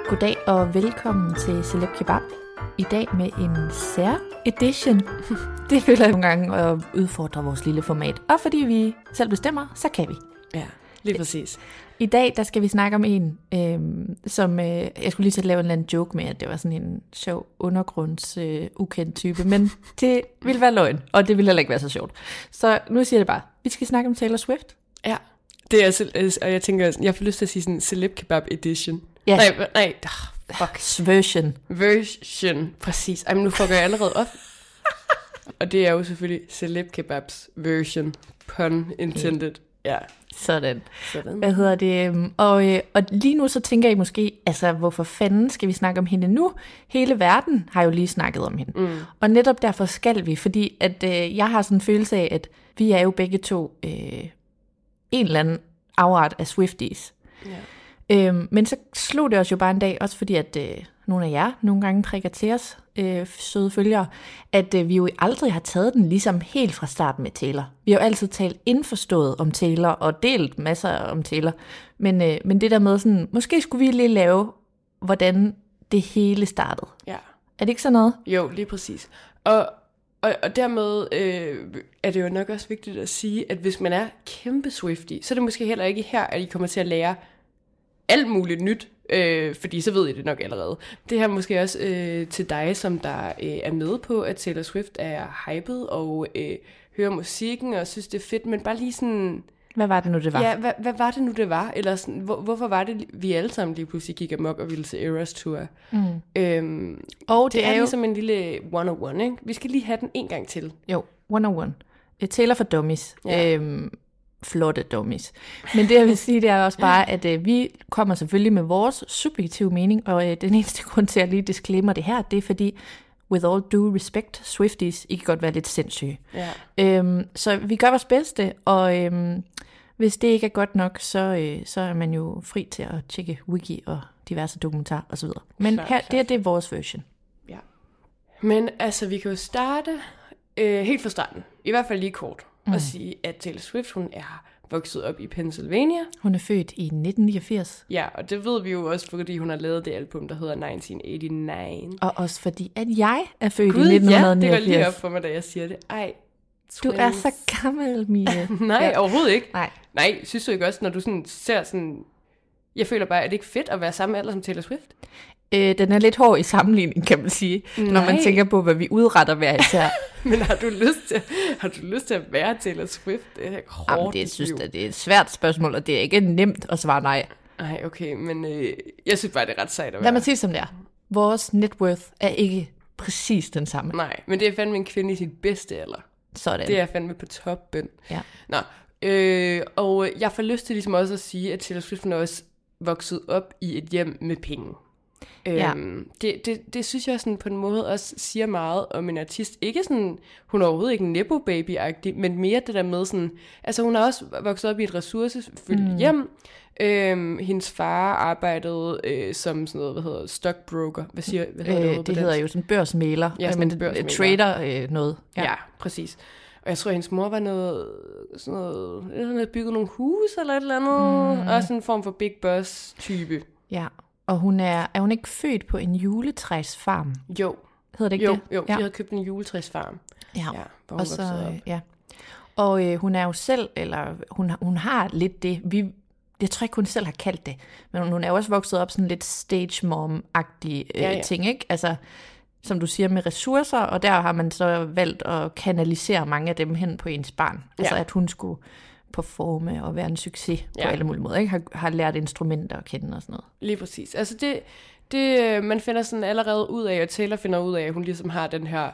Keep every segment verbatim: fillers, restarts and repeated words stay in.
Goddag og velkommen til Celeb Kebab. I dag med en sær edition. Det føler jeg nogle gange at udfordre vores lille format. Og fordi vi selv bestemmer, så kan vi. Ja, lige præcis. I dag der skal vi snakke om en, øhm, som øh, jeg skulle lige til at lave en eller anden joke med, at det var sådan en sjov undergrunds øh, ukendt type. Men det ville være løgn, og det ville heller ikke være så sjovt. Så nu siger jeg det bare. Vi skal snakke om Taylor Swift. Ja, det er, og jeg tænker, jeg får lyst til at sige sådan Celeb Kebab edition. Ja. Nej, nej, fuck. Version. Version, præcis. Ej, men nu fucker jeg allerede op. Og det er jo selvfølgelig Celeb Kebabs version, pun intended. Ja. Sådan. Sådan. Hvad hedder det? Og, øh, og lige nu så tænker I måske, altså hvorfor fanden skal vi snakke om hende nu? Hele verden har jo lige snakket om hende. Mm. Og netop derfor skal vi, fordi at øh, jeg har sådan en følelse af, at vi er jo begge to øh, en eller anden afart af Swifties. Ja. Øhm, men så slog det os jo bare en dag, også fordi at øh, nogle af jer nogle gange prikker til os, øh, søde følgere, at øh, vi jo aldrig har taget den ligesom helt fra starten med Taylor. Vi har jo altid talt indforstået om Taylor og delt masser om Taylor, men, øh, men det der med sådan, måske skulle vi lige lave, hvordan det hele startede. Ja. Er det ikke sådan noget? Jo, lige præcis. Og, og, og dermed øh, er det jo nok også vigtigt at sige, at hvis man er kæmpe Swiftie, så er det måske heller ikke her, at I kommer til at lære alt muligt nyt, øh, fordi så ved I det nok allerede. Det her måske også øh, til dig, som der øh, er med på, at Taylor Swift er hyped og øh, hører musikken og synes, det er fedt, men bare lige sådan... Hvad var det nu, det var? Ja, hvad, hvad var det nu, det var? Eller sådan, hvor, hvorfor var det, vi alle sammen lige pludselig gik amok og ville se Eras Tour? Mm. Øhm, og det, det er, er jo ligesom en lille one oh one, ikke? Vi skal lige have den en gang til. Jo, one oh one. Taylor for dummies. Ja. Øhm, flotte dummies. Men det jeg vil sige, det er også bare, at øh, vi kommer selvfølgelig med vores subjektive mening, og øh, den eneste grund til, at jeg lige disclaimer det her, det er fordi, with all due respect, Swifties, I kan godt være lidt sindssyge. Ja. Øhm, så vi gør vores bedste, og øhm, hvis det ikke er godt nok, så, øh, så er man jo fri til at tjekke wiki og diverse dokumentarer osv. Men klar, her, klar. det er det er vores version. Ja. Men altså, vi kan jo starte øh, helt fra starten, i hvert fald lige kort, mm. og sige, at Taylor Swift, hun er vokset op i Pennsylvania. Hun er født i nitten niogfirs. Ja, og det ved vi jo også, fordi hun har lavet det album, der hedder nitten otteoghalvfems. Og også fordi, at jeg er født Gud, i nitten niogfirs. Ja, det går lige op for mig, da jeg siger det. Ej, twins. Du er så gammel, Mie. Nej, ja. Overhovedet ikke. Nej. Nej, synes du ikke også, når du sådan ser sådan... Jeg føler bare, at det ikke fedt at være samme alder som Taylor Swift? Øh, den er lidt hård i sammenligning, kan man sige, Nej. Når man tænker på, hvad vi udretter hver især. Men har du lyst til, har du lyst til at være Taylor Swift? Det er hårdt. Jamen, det, synes jeg, det er et svært spørgsmål, og det er ikke nemt at svare nej. Nej, okay, men øh, jeg synes bare, det er ret sejt at være. Lad mig sige som det er. Vores net worth er ikke præcis den samme. Nej, men det er fandme en kvinde i sit bedste alder. Sådan. Det er fandme på toppen. Ja. Nå, øh, og jeg får lyst til ligesom også at sige, at Taylor Swift er også vokset op i et hjem med penge. Ja. Øhm, det, det, det synes jeg sådan på en måde også siger meget om en artist. Ikke sådan, hun er overhovedet ikke en nepo-baby-agtig, men mere det der med sådan, altså hun har også vokset op i et ressourcefyldt mm. hjem. Øhm, hendes far arbejdede øh, som sådan noget, hvad hedder stockbroker. Hvad siger hvad hedder øh, det? Det hedder jo sådan børsmæler. Ja, sådan en børsmæler. Trader øh, noget. Ja. ja, præcis. Og jeg tror, at hendes mor var noget, sådan noget, hun havde bygget nogle hus eller et eller andet. Mm. Også en form for big boss type. Ja. Og hun er, er hun ikke født på en juletræsfarm? Jo. Hedder det ikke jo, det? Jo, de ja. havde købt en juletræsfarm. Ja, ja hvor hun og så, op. ja. Og øh, hun er jo selv, eller hun, hun har lidt det, vi, jeg tror ikke, hun selv har kaldt det, men hun er jo også vokset op sådan lidt stage mom-agtig øh, ja, ja. ting, ikke? Altså, som du siger, med ressourcer, og der har man så valgt at kanalisere mange af dem hen på ens barn. Altså, ja. at hun skulle performe og være en succes på ja. alle mulige måder, ikke? Har, har lært instrumenter at kende og sådan noget. Lige præcis. Altså det, det, man finder sådan allerede ud af, og Taylor finder ud af, at hun ligesom har den her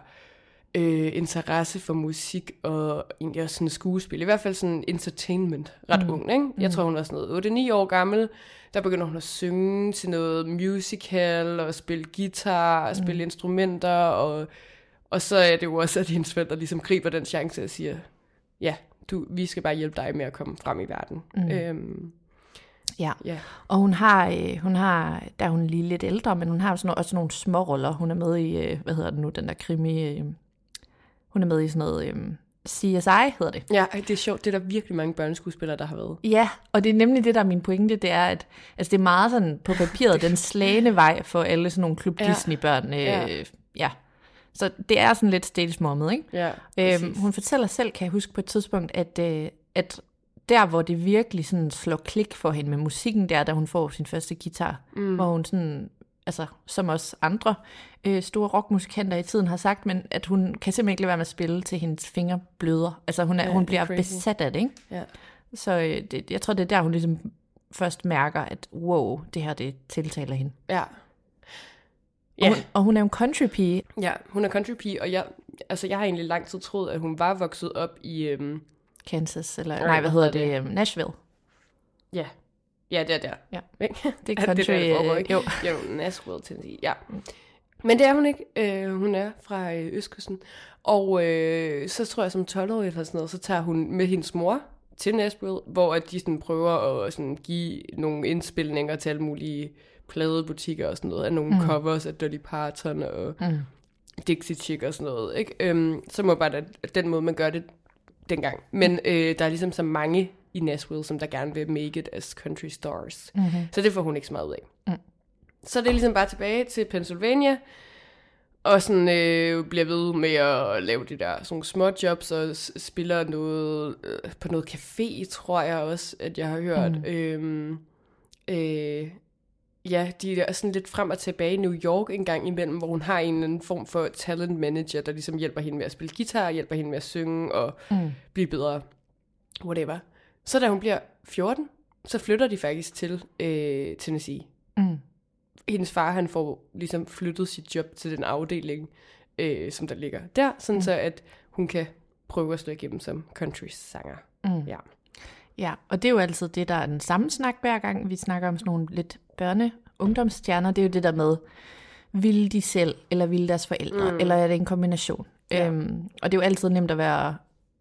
øh, interesse for musik og egentlig også sådan skuespil. I hvert fald sådan entertainment. Ret mm. ung, ikke? Jeg tror, hun var sådan noget otte ni år gammel. Der begynder hun at synge til noget musical og spille guitar og spille mm. instrumenter. Og, og så er det jo også, at hendes forældre ligesom griber den chance og siger, ja, du, vi skal bare hjælpe dig med at komme frem i verden. Mm. Øhm, ja. ja, og hun har, øh, hun har, der er hun lige lidt ældre, men hun har sådan, også nogle små roller. Hun er med i, øh, hvad hedder det nu, den der krimi, øh, hun er med i sådan noget øh, C S I hedder det. Ja, det er sjovt. Det er der virkelig mange børneskuespillere, der har været. Ja, og det er nemlig det, der er min pointe, det er, at altså, det er meget sådan på papiret den slagende vej for alle sådan nogle Klub Disney-børn. Øh, ja. ja. Så det er sådan lidt staged-mommet, ikke? Ja, øhm, hun fortæller selv, kan jeg huske på et tidspunkt, at, øh, at der, hvor det virkelig sådan slår klik for hende med musikken, der, da hun får sin første guitar, mm. hvor hun sådan, altså som også andre øh, store rockmusikanter i tiden har sagt, men at hun kan simpelthen ikke lade være med at spille til hendes fingre bløder. Altså hun, er, ja, hun bliver crazy. besat af det, ikke? Ja. Så øh, det, jeg tror, det er der, hun ligesom først mærker, at wow, det her, det tiltaler hende. Ja. Ja. Og, hun, og hun er jo en countrypige. Ja, hun er countrypige, og jeg, altså, jeg har egentlig lang tid troet, at hun var vokset op i... Øhm... Kansas, eller nej, nej hvad hedder det? det? Nashville. Ja, ja, det er der. Ja. Det er country, det er der, det foregår, ikke? Jo. jo, Nashville, Tennessee, ja. Men det er hun ikke. Øh, hun er fra øh, Østkysten. Og øh, så tror jeg, som tolv-årig eller sådan noget, så tager hun med hendes mor til Nashville, hvor at de sådan prøver at sådan, give nogle indspilninger til alle mulige pladebutikker og sådan noget, af nogle mm. covers af Dolly Parton og mm. Dixie Chick og sådan noget. Ikke? Øhm, så må bare at den måde, man gør det dengang. Men øh, der er ligesom så mange i Nashville, som der gerne vil make it as country stars. Mm-hmm. Så det får hun ikke så meget ud af. Mm. Så det er ligesom bare tilbage til Pennsylvania, og sådan øh, bliver ved med at lave de der sådan små jobs, og spiller noget øh, på noget café, tror jeg også, at jeg har hørt. Mm. Øhm, øh, ja, de er sådan lidt frem og tilbage i New York en gang imellem, hvor hun har en eller anden form for talent manager, der ligesom hjælper hende med at spille guitar, hjælper hende med at synge og mm. blive bedre. Whatever. Så da hun bliver fjorten, så flytter de faktisk til øh, Tennessee. Mm. Hendes far, han får ligesom flyttet sit job til den afdeling, øh, som der ligger der, sådan mm. så at hun kan prøve at slå igennem som country-sanger. Mm. Ja. Ja, og det er jo altid det, der er den samme snak hver gang, vi snakker om sådan nogle lidt børne- ungdomsstjerner. Det er jo det der med, vil de selv, eller vil deres forældre, mm. eller er det en kombination? Ja. Øhm, og det er jo altid nemt at være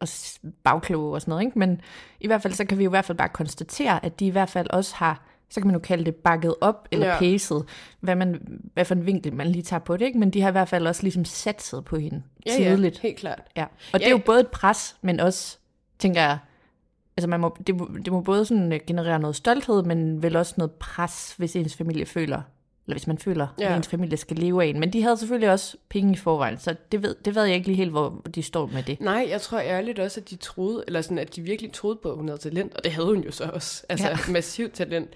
bagkloge og sådan noget, ikke? Men i hvert fald, så kan vi jo i hvert fald bare konstatere, at de i hvert fald også har, så kan man jo kalde det bakket op, eller ja. pacet, hvad, man, hvad for en vinkel man lige tager på det, ikke? Men de har i hvert fald også ligesom satset på hende ja, tidligt. Ja, helt klart. Ja. Og ja. det er jo både et pres, men også, tænker jeg, altså man må, det, må, det må både sådan generere noget stolthed, men vel også noget pres, hvis ens familie føler, eller hvis man føler, ja. at ens familie skal leve af en. Men de havde selvfølgelig også penge i forvejen, så det ved, det ved jeg ikke lige helt, hvor de står med det. Nej, jeg tror ærligt også, at de troede, eller sådan, at de virkelig troede på, at hun havde talent, og det havde hun jo så også. Altså ja. massivt talent.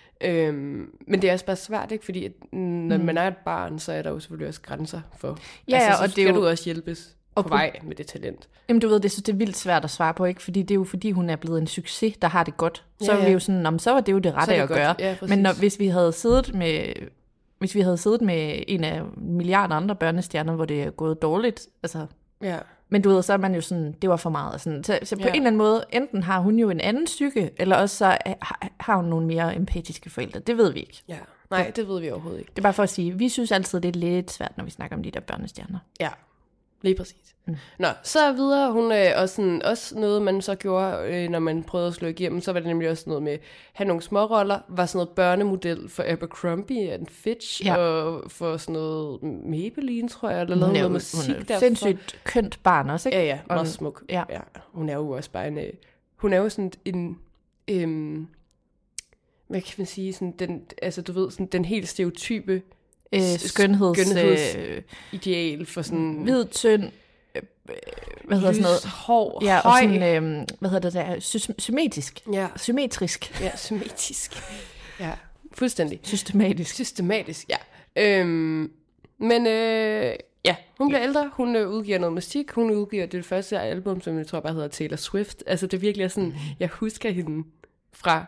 Øhm, men det er også bare svært, ikke? Fordi at, når mm. man er et barn, så er der jo selvfølgelig også grænser for. Ja, altså, så og skal det jo... du også hjælpes på, på vej med det talent. Jamen du ved, det, synes, det er vildt svært at svare på, ikke? Fordi det er jo fordi, hun er blevet en succes, der har det godt. Så ja, ja. er vi jo sådan, om så var det jo det rette det at godt. gøre. Ja, men når, hvis vi havde siddet med... Hvis vi havde siddet med en af milliarder andre børnestjerner, hvor det er gået dårligt, altså... Ja. Men du ved, så er man jo sådan, det var for meget. Sådan. Så, så på ja. en eller anden måde, enten har hun jo en anden psyke, eller også så har hun nogle mere empatiske forældre. Det ved vi ikke. Ja. Nej, det ved vi overhovedet ikke. Det er bare for at sige, vi synes altid, det er lidt svært, når vi snakker om de der børnestjerner. Ja, lige præcis. Mm. Nå, så videre, hun er også, sådan, også noget, man så gjorde, øh, når man prøvede at slå igennem, så var det nemlig også noget med at have nogle småroller, var sådan noget børnemodel for Abercrombie and Fitch, ja. og for sådan noget Maybelline, tror jeg, eller noget, noget musik derfor. Hun er sindssygt kønt barn også, ikke? Ja, ja, meget smuk. Ja. Ja. Hun er jo også bare en, hun er jo sådan en, øhm, hvad kan man sige, sådan den, altså du ved, sådan den helt stereotype øh, skønheds, skønhedsideal øh, for sådan... Hvid, tynd, hvad hedder sådan noget? Hår, ja, og sådan, øh, hvad hedder det der? Sy- symmetrisk. Ja. Symmetrisk. Ja, symmetrisk. Ja, fuldstændig. Systematisk. Systematisk, ja. Øhm, men øh, ja, hun bliver ældre, hun øh, udgiver noget musik, hun udgiver det første album, som jeg tror bare hedder Taylor Swift. Altså det er virkelig sådan, jeg husker hende fra...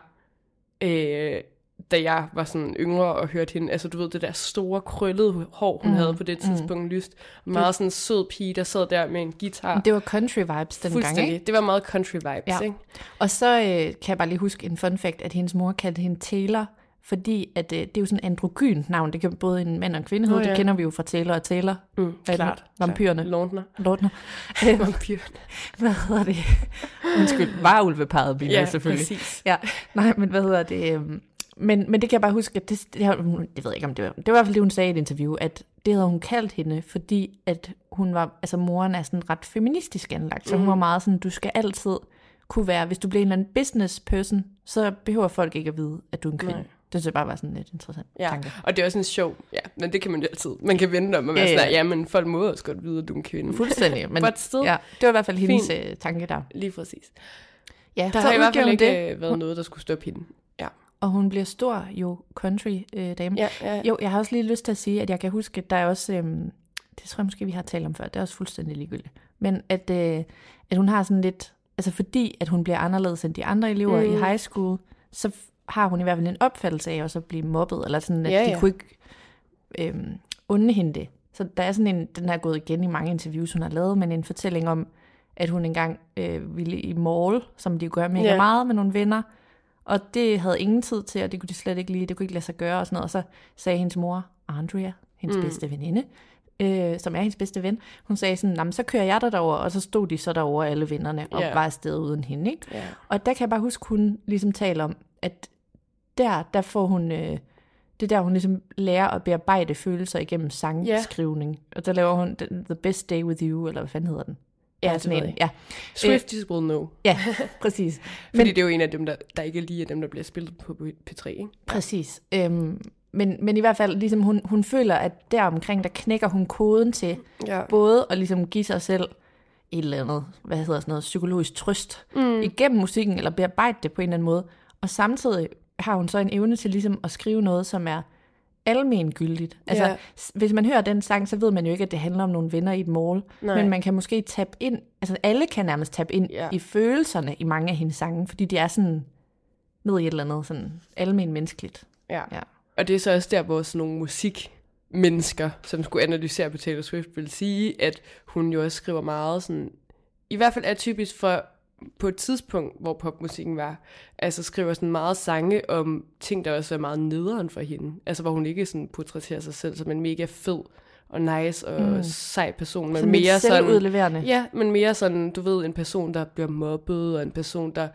Øh, da jeg var sådan yngre og hørte hende, altså du ved, det der store krøllede hår, hun mm, havde på det tidspunkt, mm. lyst. Meget sådan en sød pige, der sad der med en guitar. Det var country vibes dengang, ikke? Det var meget country vibes, ja. Ikke? Og så øh, kan jeg bare lige huske en fun fact, at hendes mor kaldte hende Taylor, fordi at, øh, det er jo sådan en androgynt navn, det kan både en mand og en kvinde hedde, oh, ja. Det kender vi jo fra Taylor og Taylor. Mm, klart. Vampyrerne. Lortner. Lortner. Vampyrerne. Hvad hedder det? Undskyld, varulveparret, ja, selvfølgelig. Præcis. Ja, nej, men hvad hedder det? Øh, Men, men det kan jeg bare huske, at det, det, det, det ved jeg ikke, om det var, det var i hvert fald det, hun sagde i et interview, at det havde hun kaldt hende, fordi at hun var, altså moren er sådan ret feministisk anlagt, så mm. hun var meget sådan, du skal altid kunne være, hvis du bliver en eller anden business person, så behøver folk ikke at vide, at du er en kvinde. Nej. Det synes jeg bare var sådan lidt interessant ja. tanke. Og det er også en sjov, ja, men det kan man jo altid. Man kan vente om, at man ja, ja. Sådan, ja, men folk må også godt vide, at du er en kvinde. Fuldstændig, men ja, det var i hvert fald hendes fin. tanke der. Lige præcis. Ja, der har i hvert fald ikke det. været noget, der skulle stoppe hende. Ja. Og hun bliver stor, jo, country-dame. Ja, ja, ja. Jo, jeg har også lige lyst til at sige, at jeg kan huske, at der er også, øhm, det tror jeg måske, vi har talt om før, det er også fuldstændig ligegyldigt, men at, øh, at hun har sådan lidt, altså fordi, at hun bliver anderledes end de andre elever mm. i high school, så har hun i hvert fald en opfattelse af også at blive mobbet, eller sådan, at ja, de ja. kunne ikke øhm, unde hende det. Så der er sådan en, den har gået igen i mange interviews, hun har lavet, men en fortælling om, at hun engang øh, ville i mall, som de gør mega yeah. meget med nogle venner, og det havde ingen tid til, og det kunne de slet ikke lide, det kunne ikke lade sig gøre og sådan noget, og så sagde hendes mor, Andrea, hendes mm. bedste veninde, øh, som er hendes bedste ven, hun sagde sådan, så kører jeg der derover, og så stod de så derover alle vennerne, og yeah. var afsted uden hende, ikke? Yeah. Og der kan jeg bare huske, hun ligesom taler om, at der, der får hun, øh, det er der, hun ligesom lærer at bearbejde følelser igennem sangskrivning, yeah. og der laver hun The Best Day With You, eller hvad fanden hedder den? Ja, det en, ja. Swifties will know. Ja, præcis. Fordi men, det er jo en af dem, der, der ikke er lige af dem, der bliver spillet på P tre, ikke? Præcis. Øhm, men, men i hvert fald, ligesom hun, hun føler, at deromkring, der knækker hun koden til ja. både at ligesom give sig selv et eller andet, hvad hedder sådan noget, psykologisk trøst mm. igennem musikken, eller bearbejde det på en eller anden måde. Og samtidig har hun så en evne til ligesom at skrive noget, som er almengyldigt. Altså, yeah. hvis man hører den sang, så ved man jo ikke, at det handler om nogle venner i et mall, Nej. men man kan måske tabe ind, altså alle kan nærmest tabe ind yeah. i følelserne i mange af hendes sange, fordi de er sådan ned i et eller andet sådan almen menneskeligt. Ja. ja, og det er så også der, hvor sådan nogle musikmennesker, som skulle analysere på Taylor Swift, vil sige, at hun jo også skriver meget sådan, i hvert fald er typisk for på et tidspunkt, hvor popmusikken var, altså skriver sådan meget sange om ting, der også er meget nederen for hende. Altså hvor hun ikke sådan portrætterer sig selv som en mega fed og nice og mm. sej person, men sådan mere sådan selvudleverende. Ja, men mere sådan, du ved, en person, der bliver mobbet, og en person, der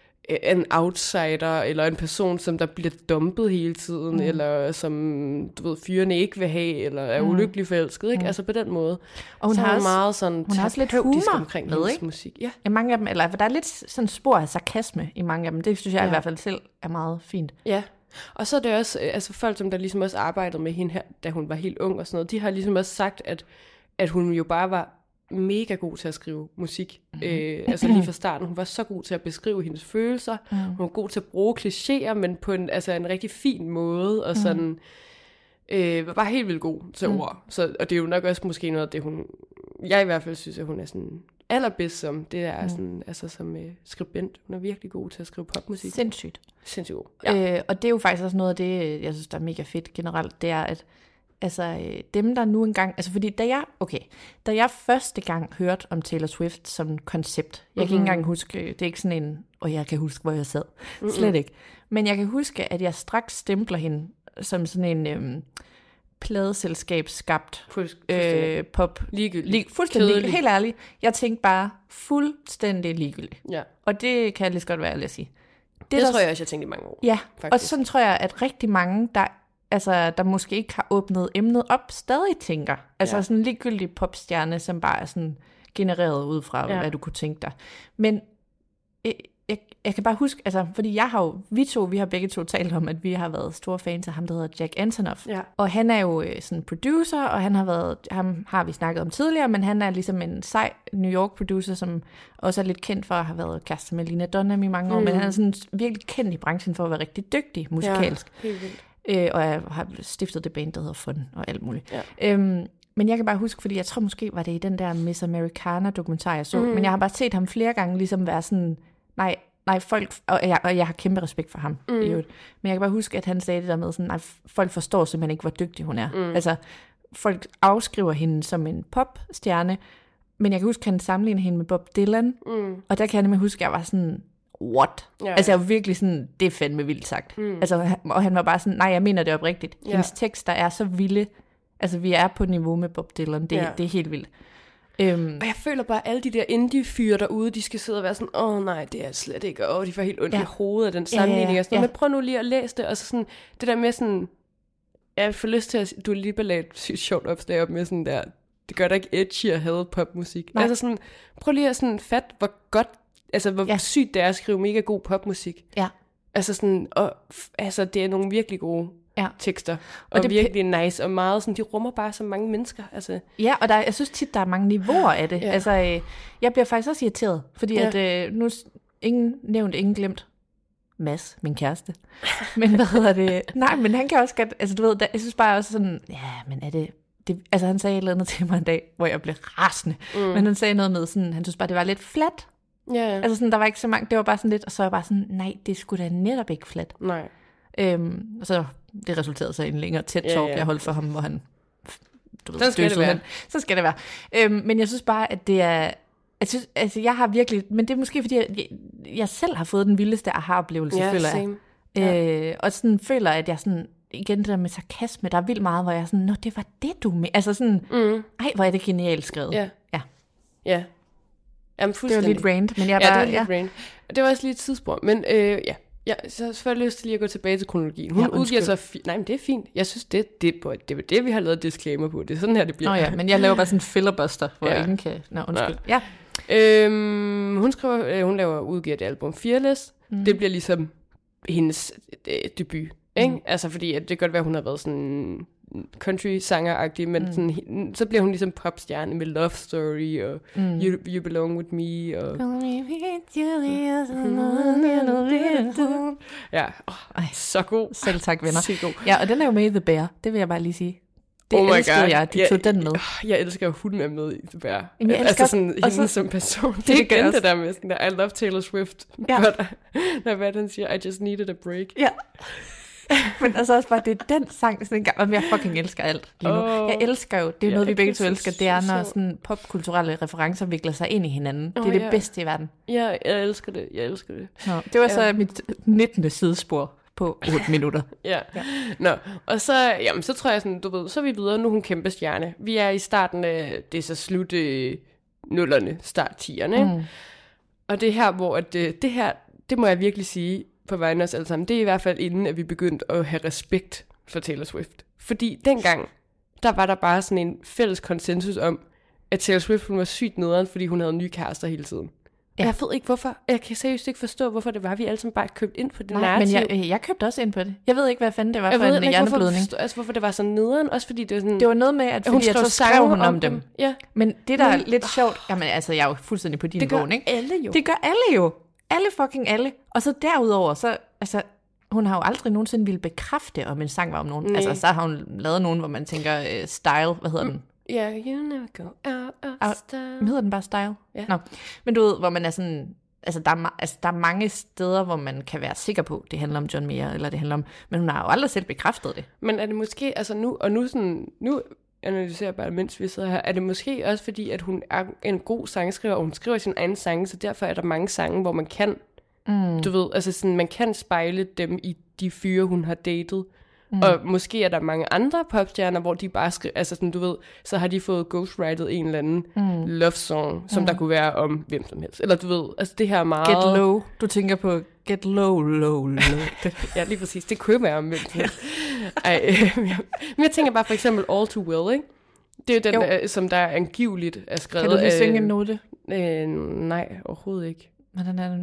er en outsider, eller en person, som der bliver dumpet hele tiden, mm. eller som, du ved, fyrene ikke vil have, eller er mm. ulykkelig forelsket, ikke? Mm. Altså på den måde. Og hun så har også, meget sådan hun har også lidt humor omkring med, hendes ikke? musik. Ja. I mange af dem, eller der er lidt sådan spor af sarkasme i mange af dem. Det synes jeg ja. i hvert fald selv er meget fint. Ja. Og så er det også, altså folk, som der ligesom også arbejdede med hende her, da hun var helt ung og sådan noget, de har ligesom også sagt, at, at hun jo bare var mega god til at skrive musik. Mm. Øh, altså lige fra starten. Hun var så god til at beskrive hendes følelser. Mm. Hun var god til at bruge klichéer, men på en, altså en rigtig fin måde. Og sådan, øh, var bare helt vildt god til mm. ord. Så, og det er jo nok også måske noget af det, hun, jeg i hvert fald synes, at hun er sådan allerbedst som, det er mm. sådan, altså som øh, skribent. Hun er virkelig god til at skrive popmusik. Sindssygt. Sindssygt god. Ja. Øh, og det er jo faktisk også noget af det, jeg synes, der er mega fedt generelt, det er, at altså dem, der nu engang, altså fordi da jeg, okay, da jeg første gang hørte om Taylor Swift som koncept, jeg kan mm-hmm. ikke engang huske, det er ikke sådan en, og jeg kan huske, hvor jeg sad, mm-hmm. slet ikke, men jeg kan huske, at jeg straks stempler hende som sådan en øhm, pladeselskabsskabt øh, pop. Ligegyldig. Lig, fuldstændig ligegyldig. Helt ærligt. Jeg tænkte bare fuldstændig ligegyldig. Ja. Og det kan jeg lige så godt være ærlig at sige. Det, det der, tror jeg også, jeg tænkte i mange år. Ja, faktisk. Og sådan tror jeg, at rigtig mange, der altså, der måske ikke har åbnet emnet op, stadig tænker. Altså ja. sådan en ligegyldig popstjerne, som bare er sådan genereret ud fra, ja. hvad du kunne tænke dig. Men jeg, jeg, jeg kan bare huske, altså, fordi jeg har jo, vi to, vi har begge to talt om, at vi har været store fans af ham, der hedder Jack Antonoff. Ja. Og han er jo sådan producer, og han har været, ham har vi snakket om tidligere, men han er ligesom en sej New York producer, som også er lidt kendt for at have været kæreste med Lena Dunham i mange år, mm. men han er sådan virkelig kendt i branchen for at være rigtig dygtig musikalsk. Ja, helt vildt. Øh, og jeg har stiftet det band, der hedder Fun og alt muligt. Ja. Øhm, men jeg kan bare huske, fordi jeg tror måske var det i den der Miss Americana-dokumentar, jeg så, mm. men jeg har bare set ham flere gange ligesom være sådan, nej, nej, folk, og jeg, og jeg har kæmpe respekt for ham, mm. i øvrigt. Men jeg kan bare huske, at han sagde det der med sådan, nej, folk forstår simpelthen ikke, hvor dygtig hun er. Mm. Altså, folk afskriver hende som en popstjerne, men jeg kan huske, at han sammenligner hende med Bob Dylan, mm. og der kan jeg nemlig huske, at jeg var sådan, what? Ja, ja. Altså jeg var virkelig sådan, det er fandme vildt sagt. Mm. Altså, og han var bare sådan, nej, jeg mener det oprigtigt. Ja. Hendes tekster er så vilde. Altså vi er på niveau med Bob Dylan. Det, ja. det er helt vildt. Øhm, og jeg føler bare, at alle de der indie-fyre derude, de skal sidde og være sådan, åh oh, nej, det er slet ikke, og de får helt ondt ja. i hovedet af den sammenligning. Ja, ja, ja. Men prøv nu lige at læse det, og så sådan, det der med sådan, jeg får lyst til at, du lige bare lagde et sjovt opslag op med sådan der, det gør da ikke edgy at have popmusik. Nej. Altså sådan, prøv lige at sådan fat, hvor godt, altså hvor ja. sygt det er at skrive mega god popmusik. Ja. Altså sådan, og altså det er nogle virkelig gode ja. tekster, og, og det virkelig p- nice, og meget sådan, de rummer bare så mange mennesker. Altså. Ja, og der, jeg synes tit, der er mange niveauer af det. Ja. Altså, øh, jeg bliver faktisk også irriteret, fordi ja. at øh, nu ingen nævnt, ingen glemt. Mads, min kæreste. Men hvad hedder det? Nej, men han kan også godt, altså du ved, der, jeg synes bare også sådan, ja, men er det, det altså han sagde et eller andet til mig en dag, hvor jeg blev rasende, mm. men han sagde noget med sådan, han synes bare, det var lidt flat. Ja, ja. Altså sådan, der var ikke så mange, det var bare sådan lidt, og så var jeg bare sådan, nej, det skulle da netop ikke flat. Nej. Øhm, og så det resulterede så i en længere tæt talk, ja, ja. jeg holdt for ham, hvor han, du ved, så skal det være. Han. Så skal det være. Øhm, men jeg synes bare, at det er, jeg synes, altså jeg har virkelig, men det er måske fordi, jeg, jeg selv har fået den vildeste aha-oplevelse, ja, føler same. jeg. Øh, og sådan føler, at jeg sådan, igen det der med sarkasme, der er vildt meget, hvor jeg sådan, nå, det var det, du med. Altså sådan, mm. ej, hvor er det genialt skrevet. Ja. Ja. Ja. Jamen, det var lidt rant, men jeg ja, bare... det var lidt ja. rant. Det var også lige et tidsspor, men øh, ja. Ja, så har selvfølgelig lyst til lige at gå tilbage til kronologien. Hun ja, udgiver sig... Fi- Nej, men det er fint. Jeg synes, det, det, det er det, vi har lavet disclaimer på. Det er sådan her, det bliver. Nå ja, men jeg laver bare sådan en filibuster, hvor ja. ingen kan... Nå, undskyld. Ja. ja. Øhm, hun skriver, øh, hun laver udgiver det album Fearless. Mm. Det bliver ligesom hendes øh, debut, ikke? Mm. Altså, fordi at det kan godt være, hun har været sådan country-sanger-agtig, men mm. sådan, så bliver hun ligesom popstjerne med Love Story og mm. you, you Belong With Me og... ja, oh, så god. Selv tak, venner. God. Ja, og den er jo med i The Bear, det vil jeg bare lige sige. Det oh elskede God. jeg, de tog jeg, den med. Jeg elsker jo, hun er med i The Bear. Jeg elsker, altså sådan hende så, som person. Det, det er igen det der med sådan der, I love Taylor Swift. Ja. But, når hvad den siger, I just needed a break. Ja. Men altså også bare, det er den sang, sådan en gang, og jeg fucking elsker alt lige nu. Oh. Jeg elsker jo, det er jo ja, noget, vi begge to elsker, det er, når sådan popkulturelle referencer vikler sig ind i hinanden. Oh, det er det ja. bedste i verden. Ja, jeg elsker det, jeg elsker det. Nå, det var ja. så mit nittende sidespor på otte minutter. ja. ja. Nå, og så, jamen, så tror jeg sådan, du ved, så er vi videre, nu er hun kæmpe stjerne. Vi er i starten af, det er så slut øh, nullerne, start tierne. Mm. Og det her, hvor at, det, det her, det må jeg virkelig sige, på vegne af os alle sammen, det er i hvert fald inden, at vi begyndte at have respekt for Taylor Swift. Fordi dengang, der var der bare sådan en fælles konsensus om, at Taylor Swift hun var sygt nederen, fordi hun havde nye kærester hele tiden. Ja. Jeg ved ikke hvorfor, jeg kan seriøst ikke forstå, hvorfor det var, vi alle sammen bare købte ind på det narrativ. Men jeg, jeg købte også ind på det. Jeg ved ikke, hvad fanden det var jeg for en hjerneblødning. Hvorfor, altså, hvorfor det var så nederen, også fordi det var sådan... Det var noget med, at, fordi, at så skrev hun om dem. dem. Ja. Men det, der men, er lidt oh. sjovt, jamen altså, jeg er jo fuldstændig på din vogn, ikke? Det gør alle jo. Det gør alle jo. Alle fucking alle. Og så derudover, så, altså, hun har jo aldrig nogensinde ville bekræfte, om en sang var om nogen. Nej. Altså, så har hun lavet nogen, hvor man tænker, uh, style, hvad hedder mm. den? Ja, yeah, you never go out of style. Hedder den bare style? Ja. Nå. Men du ved, hvor man er sådan, altså der, er, altså, der er mange steder, hvor man kan være sikker på, det handler om John Mayer, eller det handler om, men hun har jo aldrig selv bekræftet det. Men er det måske, altså nu, og nu sådan, nu analyserer bare, mens vi sidder her, er det måske også fordi, at hun er en god sangskriver, og hun skriver sin egen sange, så derfor er der mange sange, hvor man kan, mm. du ved, altså sådan, man kan spejle dem i de fyre, hun har datet. Mm. Og måske er der mange andre popstjerner, hvor de bare skriver, altså sådan, du ved, så har de fået ghostwritet en eller anden mm. love song, som mm. der kunne være om hvem som helst. Eller du ved, altså det her er meget... Get Low. Du tænker på Get Low, Low, Low. Ja, lige præcis. Det kunne være om hvem som helst. Ej, øh, men jeg tænker bare for eksempel All Too Well, ikke? Det er jo den, der, som der angiveligt er skrevet... Kan du lige synge en note? Øh, nej, overhovedet ikke. Hvordan er det nu?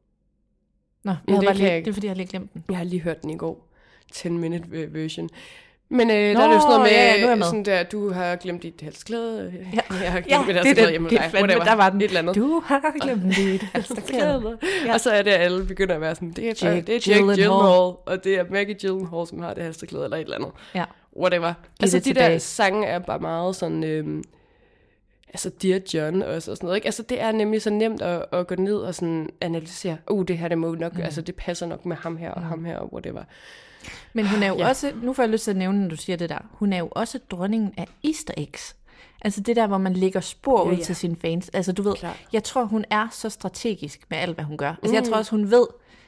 Nå, jeg det, lige, det er fordi, jeg har lige glemt den. Jeg har lige hørt den i går. ten minute version. Men øh, Nå, der er det jo sådan noget med, ja, ja, med. Sådan der, du har glemt dit halsklæde. Ja, jeg har glemt ja, mit halsklæde hjemme hos dig. Fandme, der var den. Et eller andet. Du har glemt dit halsklæde. Ja. Og så er det, at alle begynder at være sådan, det er, Jake, det er Jake Gyllenhaal, Gyllenhaal, og det er Maggie Gyllenhaal, som har det halsklæde, eller et eller andet. Ja. Whatever. Altså, de tilbage. Der sange er bare meget sådan... Øhm, altså Dear John også, og sådan noget, ikke? Altså det er nemlig så nemt at, at gå ned og sådan analysere, uh, det her, det må nok, mm. altså det passer nok med ham her, og mm. ham her, og whatever. Men hun er jo ja. også, nu får jeg lyst til at nævne, når du siger det der, hun er jo også dronningen af Easter eggs. Altså det der, hvor man lægger spor ja, ud ja. til sine fans. Altså du ved, Klar. jeg tror, hun er så strategisk med alt, hvad hun gør. Altså mm. jeg tror også, hun ved,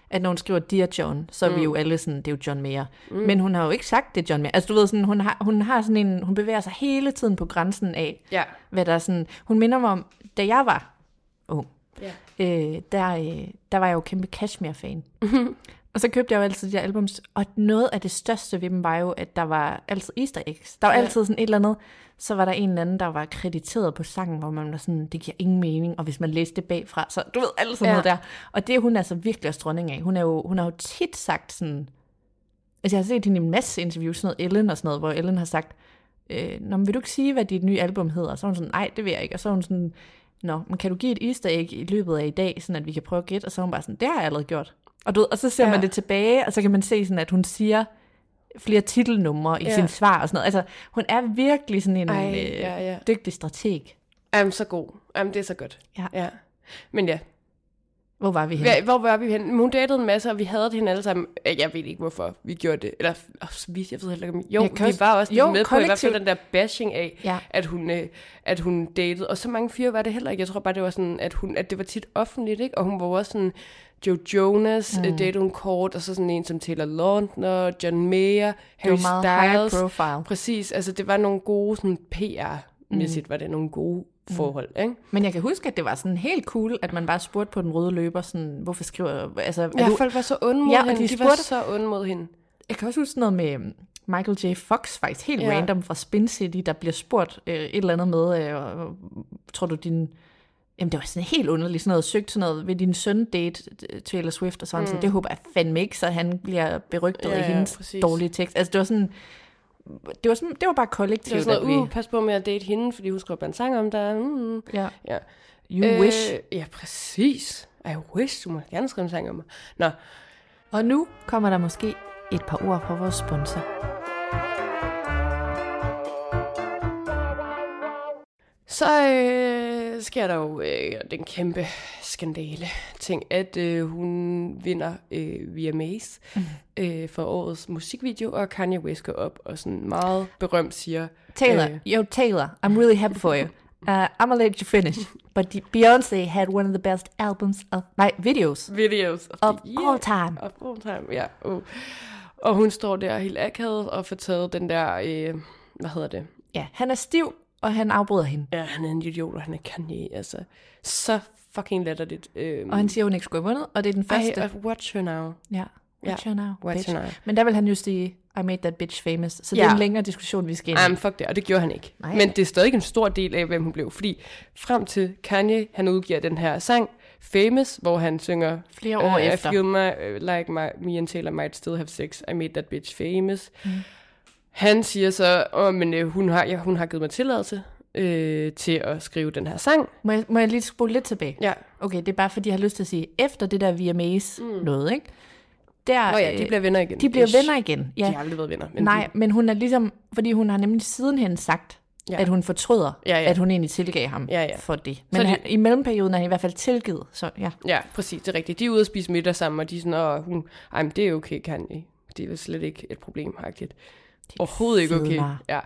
at når hun skriver Dear John, så er mm. vi jo alle sådan, det er jo John Mayer. Mm. Men hun har jo ikke sagt, det er John Mayer. Altså du ved, sådan, hun, har, hun har sådan en, hun bevæger sig hele tiden på grænsen af, ja. hvad der er sådan, hun minder mig om, da jeg var ung, ja. øh, der, øh, der var jeg jo kæmpe Kashmir-fan. Mm-hmm. Og så købte jeg jo altid de her albums, og noget af det største ved dem var jo, at der var altid easter eggs. Der var ja. altid sådan et eller andet, så var der en eller anden, der var krediteret på sangen, hvor man var sådan, det giver ingen mening, og hvis man læste det bagfra, så du ved, alt sådan ja. noget der. Og det er hun altså virkelig også dronning af. Hun, er jo, hun har jo tit sagt sådan, altså jeg har set hende i en masse interviews, sådan noget Ellen og sådan noget, hvor Ellen har sagt, øh, nå, men vil du ikke sige, hvad dit nye album hedder? Og så er hun sådan, nej, det vil jeg ikke. Og så er hun sådan, nå, men kan du give et easter egg i løbet af i dag, sådan at vi kan prøve at gætte? Og så er hun bare sådan, det har jeg allerede gjort. Og, du, og så ser ja. man det tilbage, og så kan man se sådan, at hun siger flere titelnumre i ja. sin svar og sådan noget. Altså, hun er virkelig sådan en Ej, øh, ja, ja. dygtig strateg. Jamen, så god. Jamen, det er så godt. Ja. ja. Men ja. Hvor var vi henne? Hvor var vi henne? Hun datede en masse, og vi havde det hende alle sammen. Jeg ved ikke, hvorfor vi gjorde det. Eller, vi, jeg ved heller ikke, jo, ja, vi var også jo, med på i hvert fald den der bashing af, ja. at, hun, øh, at hun datede. Og så mange fyre var det heller ikke. Jeg tror bare, det var sådan, at, hun, at det var tit offentligt, ikke? Og hun var også sådan, Joe Jonas, mm. uh, datede hun kort, og så sådan en som Taylor Lautner, John Mayer, Harry Styles. Profile. Præcis, altså det var nogle gode sådan P R-mæssigt, mm. var det nogle gode forhold, ikke? Men jeg kan huske, at det var sådan helt cool, at man bare spurgte på den røde løber, sådan, hvorfor skriver... Altså, ja, du... folk var så onde mod ja, hende. De, de spurgte... var så onde mod hende. Jeg kan også huske noget med Michael J. Fox, faktisk helt ja. random fra Spin City, der bliver spurgt øh, et eller andet med, øh, tror du din... Jamen, det var sådan helt underligt, sådan noget søgt, sådan noget, ved din søn date Taylor Swift, og sådan, mm. sådan det håber jeg fandme ikke, så han bliver berygtet ja, i hendes præcis. dårlige tekst. Altså, det var sådan... Det var, sådan, det var bare kollektivt. Det var sådan noget, uh, pas på med at date hende, fordi hun skrev en sang om dig. Mm. Ja. ja. You øh, wish. Ja, præcis. I wish, du må gerne skrive en sang om mig. Nå. Og nu kommer der måske et par ord fra vores sponsor. Så øh, sker der jo øh, den kæmpe skandale ting, at øh, hun vinder øh, V M A's mm. øh, for årets musikvideo, og Kanye West går op og sådan meget berømt siger... Taylor, øh, yo Taylor, I'm really happy for you. Uh, I'm gonna let you finish. But Beyoncé had one of the best albums of... Nej, videos. Videos. Of, of the, yeah, all time. Of all time, ja. Yeah. Uh. Og hun står der helt akavet og får taget den der... Øh, hvad hedder det? Ja, han er stiv. Og han afbryder hende. Ja, han er en idiot, og han er Kanye, altså. Så fucking latterligt. Øhm. Og han siger, hun ikke skulle have vundet, og det er den første. Ej, watch her now. Ja, watch her now, watch her now. Men der vil han jo sige, I made that bitch famous. Så det ja. er en længere diskussion, vi skal ind i. Jamen, fuck det, og det gjorde han ikke. Nej. Men det er stadig en stor del af, hvem hun blev. Fordi frem til Kanye, han udgiver den her sang, Famous, hvor han synger flere år uh, efter. I feel my, uh, like my, me and Taylor might still have sex. I made that bitch famous. Mm. Han siger så, åh, oh, men uh, hun, har, ja, hun har givet mig tilladelse. Øh, til at skrive den her sang. Må jeg, må jeg lige spole lidt tilbage? Ja. Okay, det er bare fordi, jeg har lyst til at sige, efter det der V M A's mm. noget, ikke? Der, Nå ja, de bliver venner igen. De bliver Ish. venner igen, ja. De har aldrig været venner. Men Nej, de... men hun er ligesom, fordi hun har nemlig sidenhen sagt, ja. at hun fortryder, ja, ja. at hun egentlig tilgav ham ja, ja. for det. Men de... han, i mellemperioden er han i hvert fald tilgivet, så ja. Ja, præcis, det er rigtigt. De er ude at spise middag sammen, og de er sådan, åh, hun, ej, men det er okay, Kanye. Det er vel slet ikke et problem, agtigt. Overhovedet ikke okay. Ja.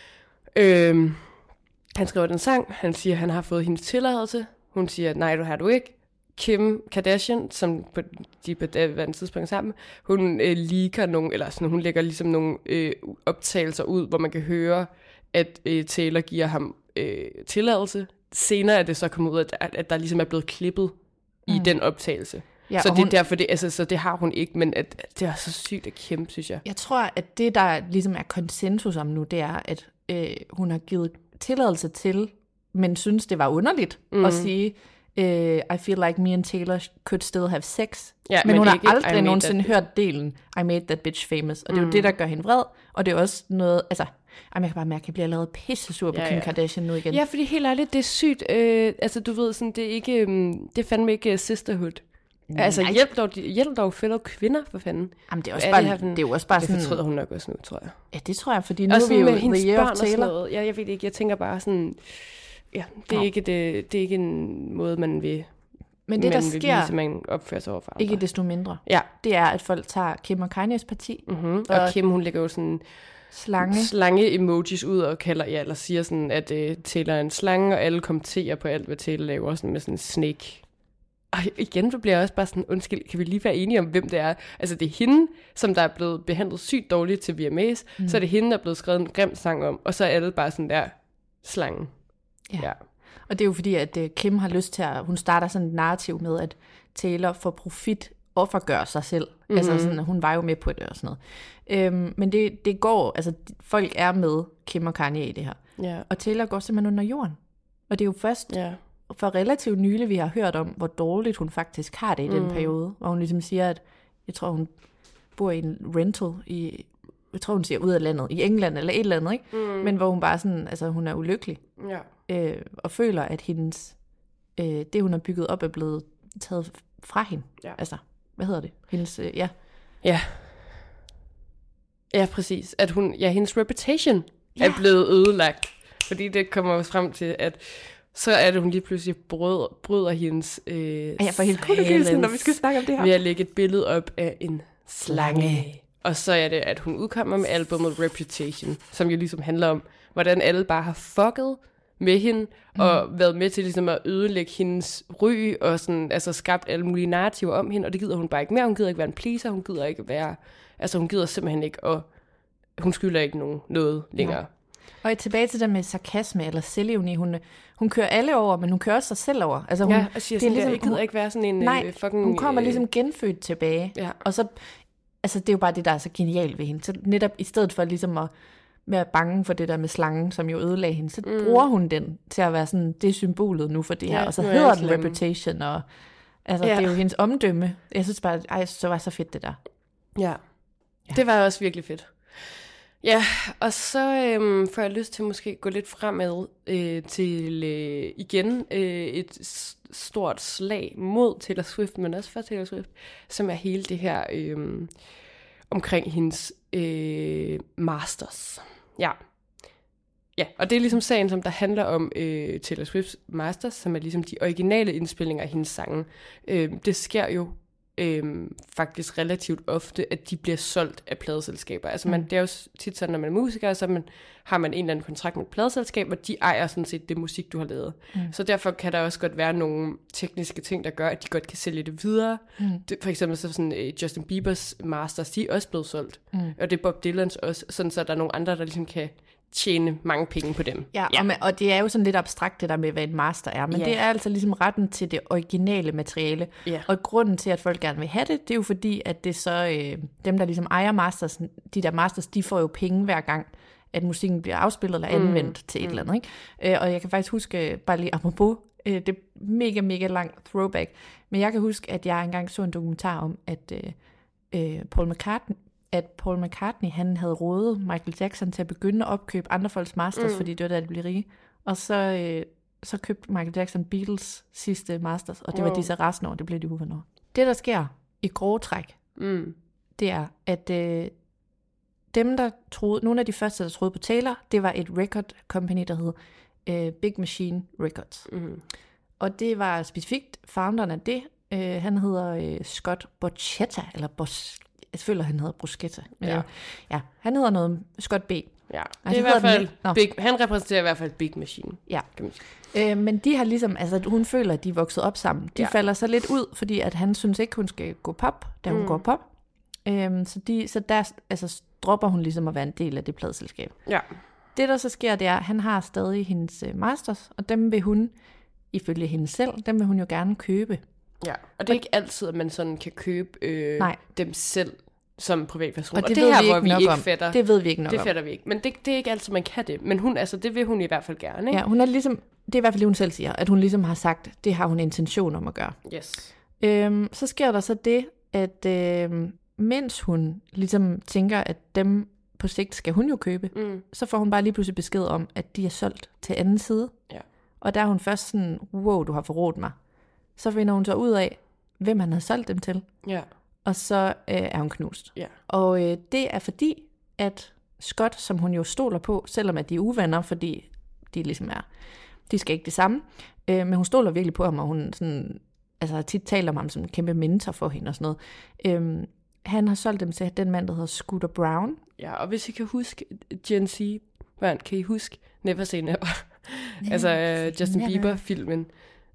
Øhm... Han skriver den sang, han siger, at han har fået hendes tilladelse. Hun siger, nej, du har du ikke. Kim Kardashian, som på, de på det tidspunkt sammen, hun øh, leaker nogle, eller sådan, hun lægger ligesom nogle øh, optagelser ud, hvor man kan høre, at øh, Taylor giver ham øh, tilladelse. Senere er det så kommet ud, at, at der ligesom er blevet klippet mm. i den optagelse. Ja, så det hun, er derfor, det, altså, så det har hun ikke, men at, at det er så sygt at kæmpe, synes jeg. Jeg tror, at det, der ligesom er konsensus om nu, det er, at øh, hun har givet tilladelse til, men synes, det var underligt mm. at sige, uh, I feel like me and Taylor could still have sex. Ja, men, men hun har ikke, aldrig nogensinde hørt delen, I made that bitch famous. Og det er mm. jo det, der gør hende vred, og det er også noget, altså, jeg kan bare mærke, at jeg bliver lavet pissesur på ja, Kim ja. Kardashian nu igen. Ja, fordi helt ærligt, det er sygt, øh, altså du ved, sådan, det er ikke, um, det er fandme ikke sisterhood. Mm, altså hjælp dog, hjælp dog fellow kvinder, for fanden. Jamen det er også bare, det, det er jo også bare det sådan... Det fortryder hun nok også nu, tror jeg. Ja, det tror jeg, fordi nu er vi jo The Year of Taylor. Ja, jeg ved ikke, jeg tænker bare sådan... Ja, det er, ikke, det, det er ikke en måde, man vil... Men det, der man sker, vise, man opfører sig overfor andre. Ikke desto mindre, ja. det er, at folk tager Kim og Kanyes parti. Mm-hmm. Og, og Kim, hun lægger jo sådan... Slange. Slange-emojis ud og kalder, ja, eller siger sådan, at uh, Taylor er en slange, og alle kommenterer på alt, hvad Taylor laver, sådan med sådan en snake Og igen, så bliver jeg også bare sådan, undskyld, kan vi lige være enige om, hvem det er? Altså, det er hende, som der er blevet behandlet sygt dårligt til V M A's, mm. så er det hende, der er blevet skrevet en grim sang om, og så er alle bare sådan der, slangen. Ja. ja. Og det er jo fordi, at Kim har lyst til at, hun starter sådan et narrativ med, at Taylor for profit offergør sig selv. Mm-hmm. Altså sådan, hun var jo med på det og sådan noget. Øhm, men det, det går, altså folk er med Kim og Kanye i det her. Yeah. Og Taylor går simpelthen under jorden. Og det er jo først yeah. for relativt nylig, vi har hørt om, hvor dårligt hun faktisk har det i mm. den periode. Hvor hun ligesom siger, at jeg tror, hun bor i en rental i, jeg tror, hun siger ud af landet, i England eller et eller andet, ikke? Mm. Men hvor hun bare sådan, altså hun er ulykkelig. Yeah. Øh, og føler, at hendes, øh, det hun har bygget op, er blevet taget fra hende. Yeah. Altså, hvad hedder det? Hendes, øh, ja. Ja. Ja, præcis. At hun, ja, hendes reputation ja. er blevet ødelagt. Fordi det kommer jo frem til, at så er det, hun lige pludselig bryder, bryder hendes øh, ja, for helt silence, når vi skal snakke om det her. Ved at lægge et billede op af en slange. Og så er det, at hun udkommer med albumet Reputation, som jo ligesom handler om, hvordan alle bare har fucket med hende, mm. og været med til ligesom at ødelægge hendes ry, og sådan, altså skabt alle mulige narrativer om hende, og det gider hun bare ikke mere. Hun gider ikke være en pleaser, hun gider ikke være, altså hun gider simpelthen ikke, og hun skylder ikke nogen noget længere. Ja. Og tilbage til det med sarkasme eller selvironi, hun, hun kører alle over, men hun kører også sig selv over. Altså hun, ja, og siger sådan, det er ligesom, jeg gider ikke være sådan en nej, fucking... hun kommer ligesom genfødt tilbage, ja. og så, altså det er jo bare det, der er så genialt ved hende. Så netop i stedet for ligesom at være bange for det der med slangen, som jo ødelagde hende, så mm. bruger hun den til at være sådan, det er symbolet nu for det her, ja, og så hedder den Reputation, og altså, ja. det er jo hendes omdømme. Jeg synes bare, ej, så var så fedt det der. Ja, ja. Det var også virkelig fedt. Ja, og så øhm, får jeg lyst til måske gå lidt fremad øh, til øh, igen øh, et s- stort slag mod Taylor Swift, men også for Taylor Swift, som er hele det her øh, omkring hendes øh, masters. Ja. Ja, og det er ligesom sagen, som der handler om øh, Taylor Swifts masters, som er ligesom de originale indspillinger af hendes sange. Øh, det sker jo øh, faktisk relativt ofte, at de bliver solgt af pladeselskaber. Altså man, det er jo tit sådan, når man er musiker, så man, har man en eller anden kontrakt med et pladeselskab, og de ejer sådan set det musik, du har lavet. Mm. Så derfor kan der også godt være nogle tekniske ting, der gør, at de godt kan sælge det videre. Mm. Det, for eksempel så sådan uh, Justin Biebers masters, de er også blevet solgt. Mm. Og det er Bob Dylans også, sådan så der er nogle andre, der ligesom kan tjene mange penge på dem. Ja, ja. Og, med, og det er jo sådan lidt abstrakt det der med, hvad en master er, men ja. det er altså ligesom retten til det originale materiale. Ja. Og grunden til, at folk gerne vil have det, det er jo fordi, at det så, øh, dem der ligesom ejer masters, de der masters, de får jo penge hver gang, at musikken bliver afspillet eller anvendt mm. til et mm. eller andet. Ikke? Øh, og jeg kan faktisk huske, bare lige apropos, øh, det er mega, mega lang throwback, men jeg kan huske, at jeg engang så en dokumentar om, at øh, øh, Paul McCartney, at Paul McCartney, han havde rådet Michael Jackson til at begynde at opkøbe andre folks masters, mm. fordi det var da, de blev rige. Og så, øh, så købte Michael Jackson Beatles sidste masters, og det wow. var de så resten over, det blev de uvenner. Det, der sker i grove træk, mm. det er, at øh, dem, der troede, nogle af de første, der troede på Taylor, det var et record company, der hed øh, Big Machine Records. Mm. Og det var specifikt founderen af det. Øh, han hedder øh, Scott Borchetta, eller Bos... Jeg føler, han hedder Bruschetta. Men ja. ja, han hedder noget Scott B. Ja, det er i hvert fald big, han repræsenterer i hvert fald Big Machine. Ja, øh, men de har ligesom, altså hun føler, at de er vokset op sammen. De ja. falder så lidt ud, fordi at han synes ikke, hun skal gå pop, da hun mm. går pop. Øh, så, de, så der altså, dropper hun ligesom at være en del af det pladeselskab. Ja. Det, der så sker, det er, at han har stadig hendes masters, og dem vil hun, ifølge hende selv, dem vil hun jo gerne købe. Ja, og det er ikke altid, at man sådan kan købe øh, dem selv som privatperson. Og det, og det her, hvor vi ikke fatter, det ved vi ikke nok det om. fatter vi ikke. Men det, det er ikke altid, man kan det. Men hun, altså, det vil hun i hvert fald gerne, ikke? Ja, hun er ligesom, det er i hvert fald det, hun selv siger, at hun ligesom har sagt, det har hun intention om at gøre. Yes. Øhm, så sker der så det, at øh, mens hun ligesom tænker, at dem på sigt skal hun jo købe, mm. så får hun bare lige pludselig besked om, at de er solgt til anden side. Ja. Og der er hun først sådan, wow, du har forrådt mig. Så finder hun så ud af, hvem han har solgt dem til. Ja. Og så øh, er hun knust. Ja. Og øh, det er fordi, at Scott, som hun jo stoler på, selvom at de er uvenner, fordi de ligesom er, de skal ikke det samme, øh, men hun stoler virkelig på ham, og hun sådan, altså tit taler om ham som en kæmpe mentor for hende og sådan noget. Øh, han har solgt dem til den mand, der hedder Scooter Braun. Ja, og hvis I kan huske Gen Z, børn, kan I huske Never Say Never? altså uh, Justin Bieber-filmen.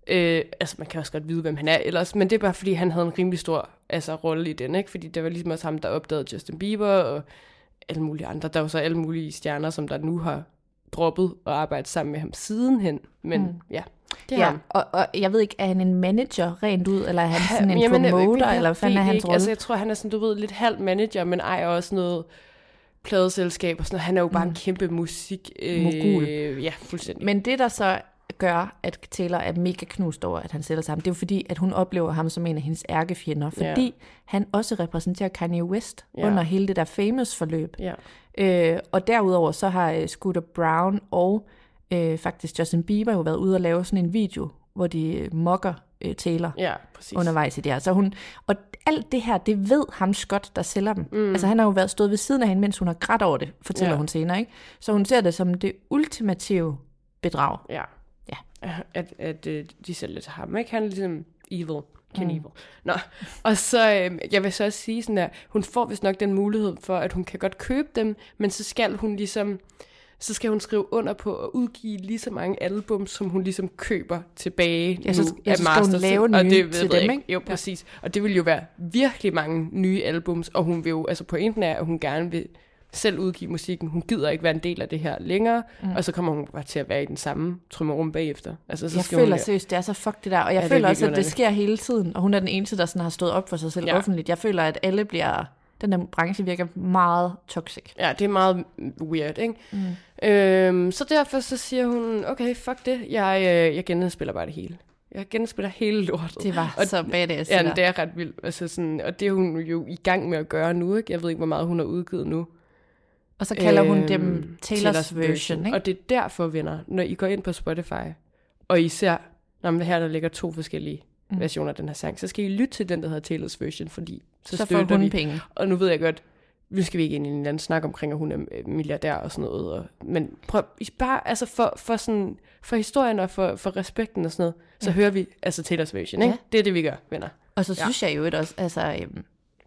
Øh, altså, man kan også godt vide, hvem han er ellers, men det er bare, fordi han havde en rimelig stor altså, rolle i den, ikke? Fordi det var ligesom også ham, der opdagede Justin Bieber og alle mulige andre. Der var så alle mulige stjerner, som der nu har droppet og arbejdet sammen med ham sidenhen. Men mm. ja, det er ja, ham. Og, og jeg ved ikke, er han en manager rent ud, eller er han sådan en Jamen, promoter, jeg, eller hvad fanden er hans rolle? Altså, jeg tror, han er sådan, du ved, lidt halv manager, men ejer også noget pladeselskab og sådan noget. Han er jo bare mm. en kæmpe musik... Øh, mogul. Ja, fuldstændig. Men det, der så gør, at Taylor er mega knust over, at han sætter sig ham, det er jo fordi, at hun oplever ham som en af hendes ærkefjender, fordi ja. han også repræsenterer Kanye West ja. under hele det der Famous-forløb. Ja. Øh, og derudover så har uh, Scooter Braun og øh, faktisk Justin Bieber jo været ude og lave sådan en video, hvor de uh, mocker uh, Taylor ja, undervejs i det her. Så hun, og alt det her, det ved ham Scott, der sælger dem. Mm. Altså han har jo været stået ved siden af hende, mens hun har grædt over det, fortæller ja. hun senere, ikke? Så hun ser det som det ultimative bedrag. Ja. Ja. At, at, at de sælger til ham, ikke? Han er ligesom evil. Can mm. evil. Nå, og så, øh, jeg vil så også sige sådan der, hun får vist nok den mulighed for, at hun kan godt købe dem, men så skal hun ligesom, så skal hun skrive under på at udgive lige så mange album, som hun ligesom køber tilbage ja, så, nu ja, af så skal hun lave nye og det ved til jeg dem, ikke? Jo, præcis. Ja. Og det vil jo være virkelig mange nye albums, og hun vil jo, altså pointen er, at hun gerne vil selv udgive musikken. Hun gider ikke være en del af det her længere, mm. og så kommer hun bare til at være i den samme trummerum bagefter. Altså, så jeg skal føler hun... seriøst, det er så fuck det der, og jeg ja, føler også, at det sker hele tiden, og hun er den eneste, der sådan har stået op for sig selv ja. offentligt. Jeg føler, at alle bliver, den der branche virker meget toxic. Ja, det er meget weird, ikke? Mm. Øhm, så derfor så siger hun, okay, fuck det, jeg, øh, jeg genspiller bare det hele. Jeg genspiller hele lortet. Det var og, så badass. Ja, det er ret vildt. Altså sådan, og det er hun jo i gang med at gøre nu, ikke? Jeg ved ikke, hvor meget hun har udgivet nu. Og så kalder hun øhm, dem Taylor's, Taylor's version, ikke? Og det er derfor, venner, når I går ind på Spotify, og I ser, når her der ligger to forskellige mm. versioner af den her sang, så skal I lytte til den, der hedder Taylor's version, fordi så, så støtter får hun vi. Penge. Og nu ved jeg godt, nu skal vi ikke ind i en eller anden snak omkring, at hun er milliardær og sådan noget. Og, men prøv, bare altså for, for, sådan, for historien og for, for respekten og sådan noget, så ja. hører vi altså Taylor's version, ikke? Ja. Det er det, vi gør, venner. Og så synes ja. jeg jo også, altså... Øhm,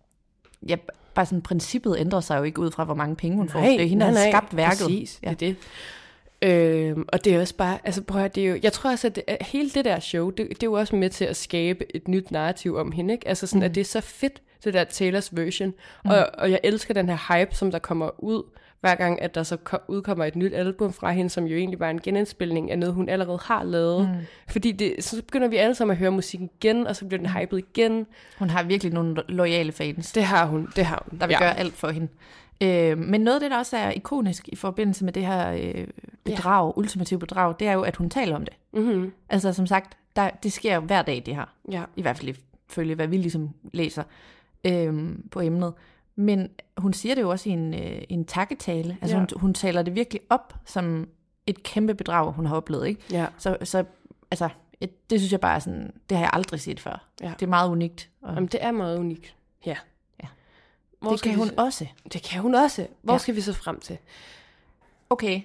ja, bare sådan princippet ændrer sig jo ikke ud fra, hvor mange penge hun nej, får. Det er hende, der har skabt værket. Præcis, ja. det er det. Øhm, og det er også bare, altså prøv at det er jo, jeg tror også, at, det, at hele det der show, det, det er jo også med til at skabe et nyt narrativ om hende, ikke? Altså sådan, mm. at det er så fedt, det der Taylor's version. Mm. Og, og jeg elsker den her hype, som der kommer ud, hver gang, at der så udkommer et nyt album fra hende, som jo egentlig bare er en genindspilning af noget, hun allerede har lavet. Mm. Fordi det, så begynder vi alle sammen at høre musikken igen, og så bliver den hypet igen. Hun har virkelig nogle loyale fans. Det har hun, det har hun. Der vil ja. gøre alt for hende. Øh, men noget af det, der også er ikonisk i forbindelse med det her øh, bedrag, ja. ultimative bedrag, det er jo, at hun taler om det. Mm-hmm. Altså som sagt, der, det sker hver dag, det her. Ja. I hvert fald ifølge, hvad vi ligesom læser øh, på emnet. Men hun siger det jo også i en, øh, en takketale. Altså ja. hun, hun taler det virkelig op som et kæmpe bedrag, hun har oplevet, ikke? Ja. Så, så altså, et, det synes jeg bare er sådan, det har jeg aldrig set før. Ja. Det er meget unikt. Og... Jamen, det er meget unikt. Ja. ja. Det kan hun vi... også. Det kan hun også. Hvor ja. skal vi så frem til? Okay.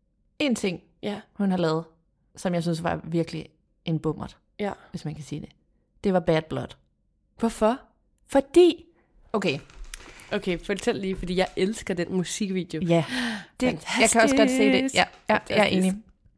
En ting, ja. hun har lavet, som jeg synes var virkelig en bummert, ja. hvis man kan sige det. Det var Bad Blood. Hvorfor? Fordi... Okay... Okay, fortæl lige, fordi jeg elsker den musikvideo. Ja, det, jeg kan også godt se det. Ja, ja, jeg er enig.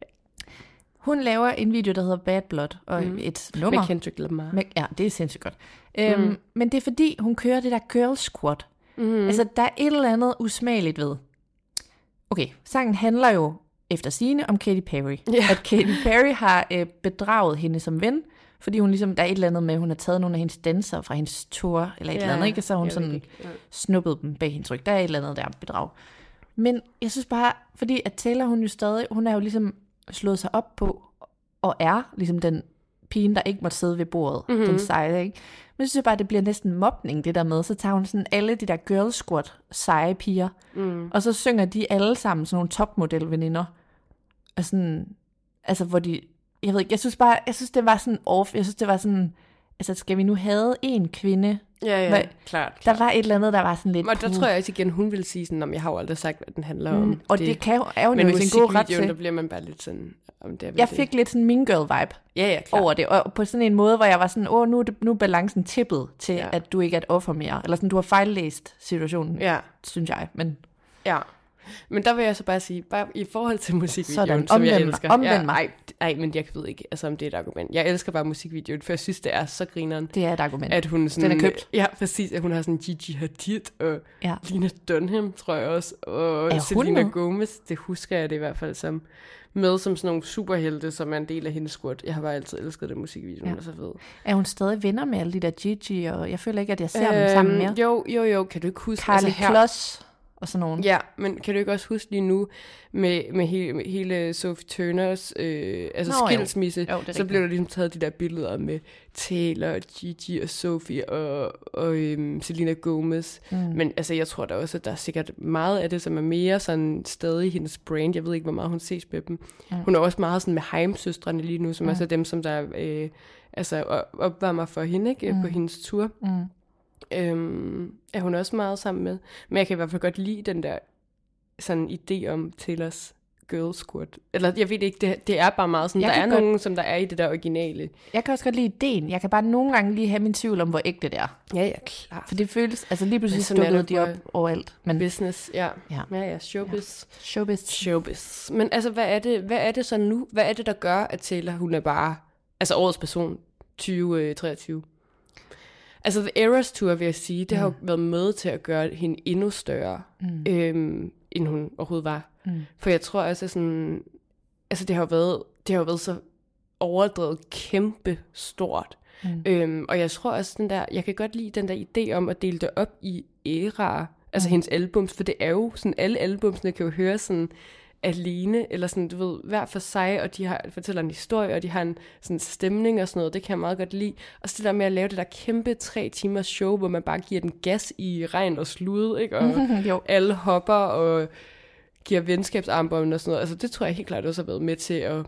Hun laver en video, der hedder Bad Blood, og mm. et nummer. Med Kendrick Lamar. Med, ja, det er sindssygt godt. Mm. Øhm, men det er fordi, hun kører det der girl squad. Mm. Altså, der er et eller andet usmageligt ved. Okay, sangen handler jo efter sigende om Katy Perry. Yeah. At Katy Perry har øh, bedraget hende som ven, fordi hun ligesom, der er et eller andet med, hun har taget nogle af hendes danser fra hendes tour, eller et ja, eller andet, ikke? Så har hun sådan ja. snuppet dem bag hendes ryg. Der er et eller andet der bedrag. Men jeg synes bare, fordi at Taylor, hun jo stadig, hun er jo ligesom slået sig op på, og er ligesom den pigen, der ikke måtte sidde ved bordet, mm-hmm. den seje, ikke? Men jeg synes bare, det bliver næsten mobning, det der med. Så tager hun sådan alle de der girl squad seje piger, mm. og så synger de alle sammen sådan nogle topmodel-veninder. Og sådan, altså hvor de... Jeg ved ikke, jeg synes bare, jeg synes, det var sådan off. Jeg synes, det var sådan, altså skal vi nu have en kvinde? Ja, ja, Hvor, klart, klart. Der var et eller andet, der var sådan lidt... Og der tror jeg også igen, hun vil sige sådan, om jeg har jo aldrig sagt, hvad den handler om. Mm, og det, det kan jo, er jo men en god ret til. Der bliver man bare lidt sådan... Om det er jeg det. fik lidt sådan Mean Girl-vibe ja, ja, klart. over det, og på sådan en måde, hvor jeg var sådan, åh, nu er, det, nu er balancen tippet til, ja. at du ikke er et offer mere. Eller sådan, du har fejllæst situationen, ja. synes jeg. Men... Ja. Men der vil jeg så bare sige, bare i forhold til musikvideoen, Sådan, som jeg omvend- elsker. omvend ja, mig. ej, ej, men jeg ved ikke, altså, om det er et argument. Jeg elsker bare musikvideoen, for jeg synes, det er så grineren. Det er et argument. At hun sådan, Den er købt. Ja, præcis. At hun har sådan Gigi Hadid og Ja. Lena Dunham, tror jeg også. Og Er hun Selena med? Gomez, det husker jeg det i hvert fald som. Med som sådan nogle superhelte, som er en del af hendes squad. Jeg har bare altid elsket det musikvideo, hun Ja. er så fed. Er hun stadig venner med alle de der Gigi, og jeg føler ikke, at jeg ser øhm, dem sammen mere. Jo, jo, jo, kan du ikke huske... Carly her- Kloss og sådan nogen. Ja, men kan du ikke også huske lige nu, med, med, he, med hele Sophie Turners øh, altså Nå, jo. skilsmisse, Jo, det er så rigtigt. blev der ligesom taget de der billeder med Taylor, Gigi og Sophie og, og øhm, Selena Gomez. Mm. Men altså, jeg tror da også, at der er sikkert meget af det, som er mere sådan stadig hendes brand. Jeg ved ikke, hvor meget hun ses med dem. Mm. Hun er også meget sådan med Haim-søstrene lige nu, som mm. er så dem, som der øh, altså, opvarmer for hende, ikke? Mm. På hendes tur. Mm. Øhm, er hun også meget sammen med. Men jeg kan i hvert fald godt lide den der sådan idé om Taylors girl squad. Eller jeg ved ikke, det, det er bare meget sådan, Jeg der er kan godt- nogen, som der er i det der originale. Jeg kan også godt lide ideen. Jeg kan bare nogle gange lige have min tvivl om, hvor ægte det er. Ja, ja, klart. For det føles, altså lige pludselig Men sådan er dukkede det de på op overalt. Men Business, ja. Ja. Ja, ja, showbiz. ja. Showbiz. Showbiz. Men altså, hvad er, det, hvad er det så nu? Hvad er det, der gør, at Taylor, hun er bare, altså årets person tyve treogtyve? Altså, The Eras Tour, vil jeg sige, det mm. har jo været med til at gøre hende endnu større, mm. øhm, end hun overhovedet var. Mm. For jeg tror også, at sådan, altså det har jo været, det har jo været så overdrevet kæmpe stort. Mm. Øhm, og jeg tror også, den der, jeg kan godt lide den der idé om at dele det op i æraer, altså mm. hendes albums, for det er jo sådan, alle albumsene kan jo høre sådan alene, eller sådan, du ved, hver for sig, og de har, fortæller en historie, og de har en sådan stemning og sådan noget, det kan jeg meget godt lide. Og så det der med at lave det der kæmpe tre timers show, hvor man bare giver den gas i regn og slud, ikke? Og Jo. alle hopper og giver venskabsarmbånd og sådan noget. Altså det tror jeg helt klart også har været med til at,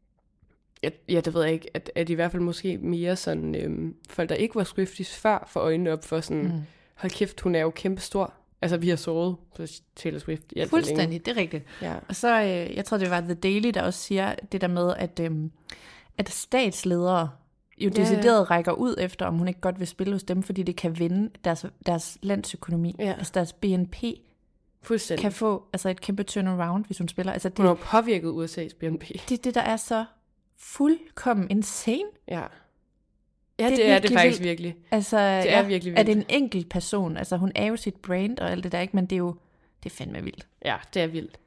ja, ja det ved jeg ikke, at, at i hvert fald måske mere sådan, øhm, folk der ikke var Swifties før, for øjnene op for sådan, mm. hold kæft, hun er jo kæmpe stor. Altså, vi har sovet på Taylor Swift i alt for længe. Fuldstændig, det er rigtigt. Ja. Og så, øh, jeg tror, det var The Daily, der også siger det der med, at, øh, at statsledere jo Ja. decideret rækker ud efter, om hun ikke godt vil spille hos dem, fordi det kan vinde deres, deres landsøkonomi. Ja. Altså deres B N P Fuldstændig. kan få altså et kæmpe turnaround, hvis hun spiller. Altså Hun har det, påvirket U S A's B N P. det er det, der er så fuldkommen insane. Ja. Ja, Det er det, det er det virkelig faktisk vildt. virkelig. Altså, Det er virkelig Er det vildt. en enkelt person? Altså, hun er jo sit brand og alt det der, ikke? Men det er jo, det er fandme vildt. Ja, det er vildt.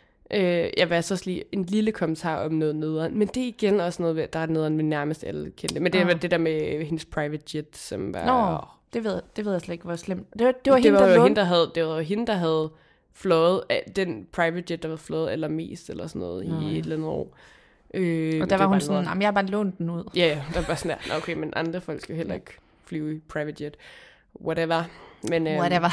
Øh, jeg vil altså også lige en lille kommentar om noget nederen. Men det er igen også noget, ved- der er nederen med nærmest alle kendte. Men det er Nå. vel det der med hendes private jet, som var... Nå, det ved, det ved jeg slet ikke, hvor slemt. Det var, det var det hende, var der jo lånte. hende, der havde, det var jo hende, der havde fløjet, den private jet, der var fløjet allermest, eller sådan noget, Nå, i ja. et eller andet år. Øh, Og der det var hun bare sådan, nederen. jamen jeg har bare lånt den ud. Ja, ja, der var bare sådan der, "Nå, okay, men andre folk skal jo heller ikke flyve i private jet. Whatever. Men, øhm, Whatever.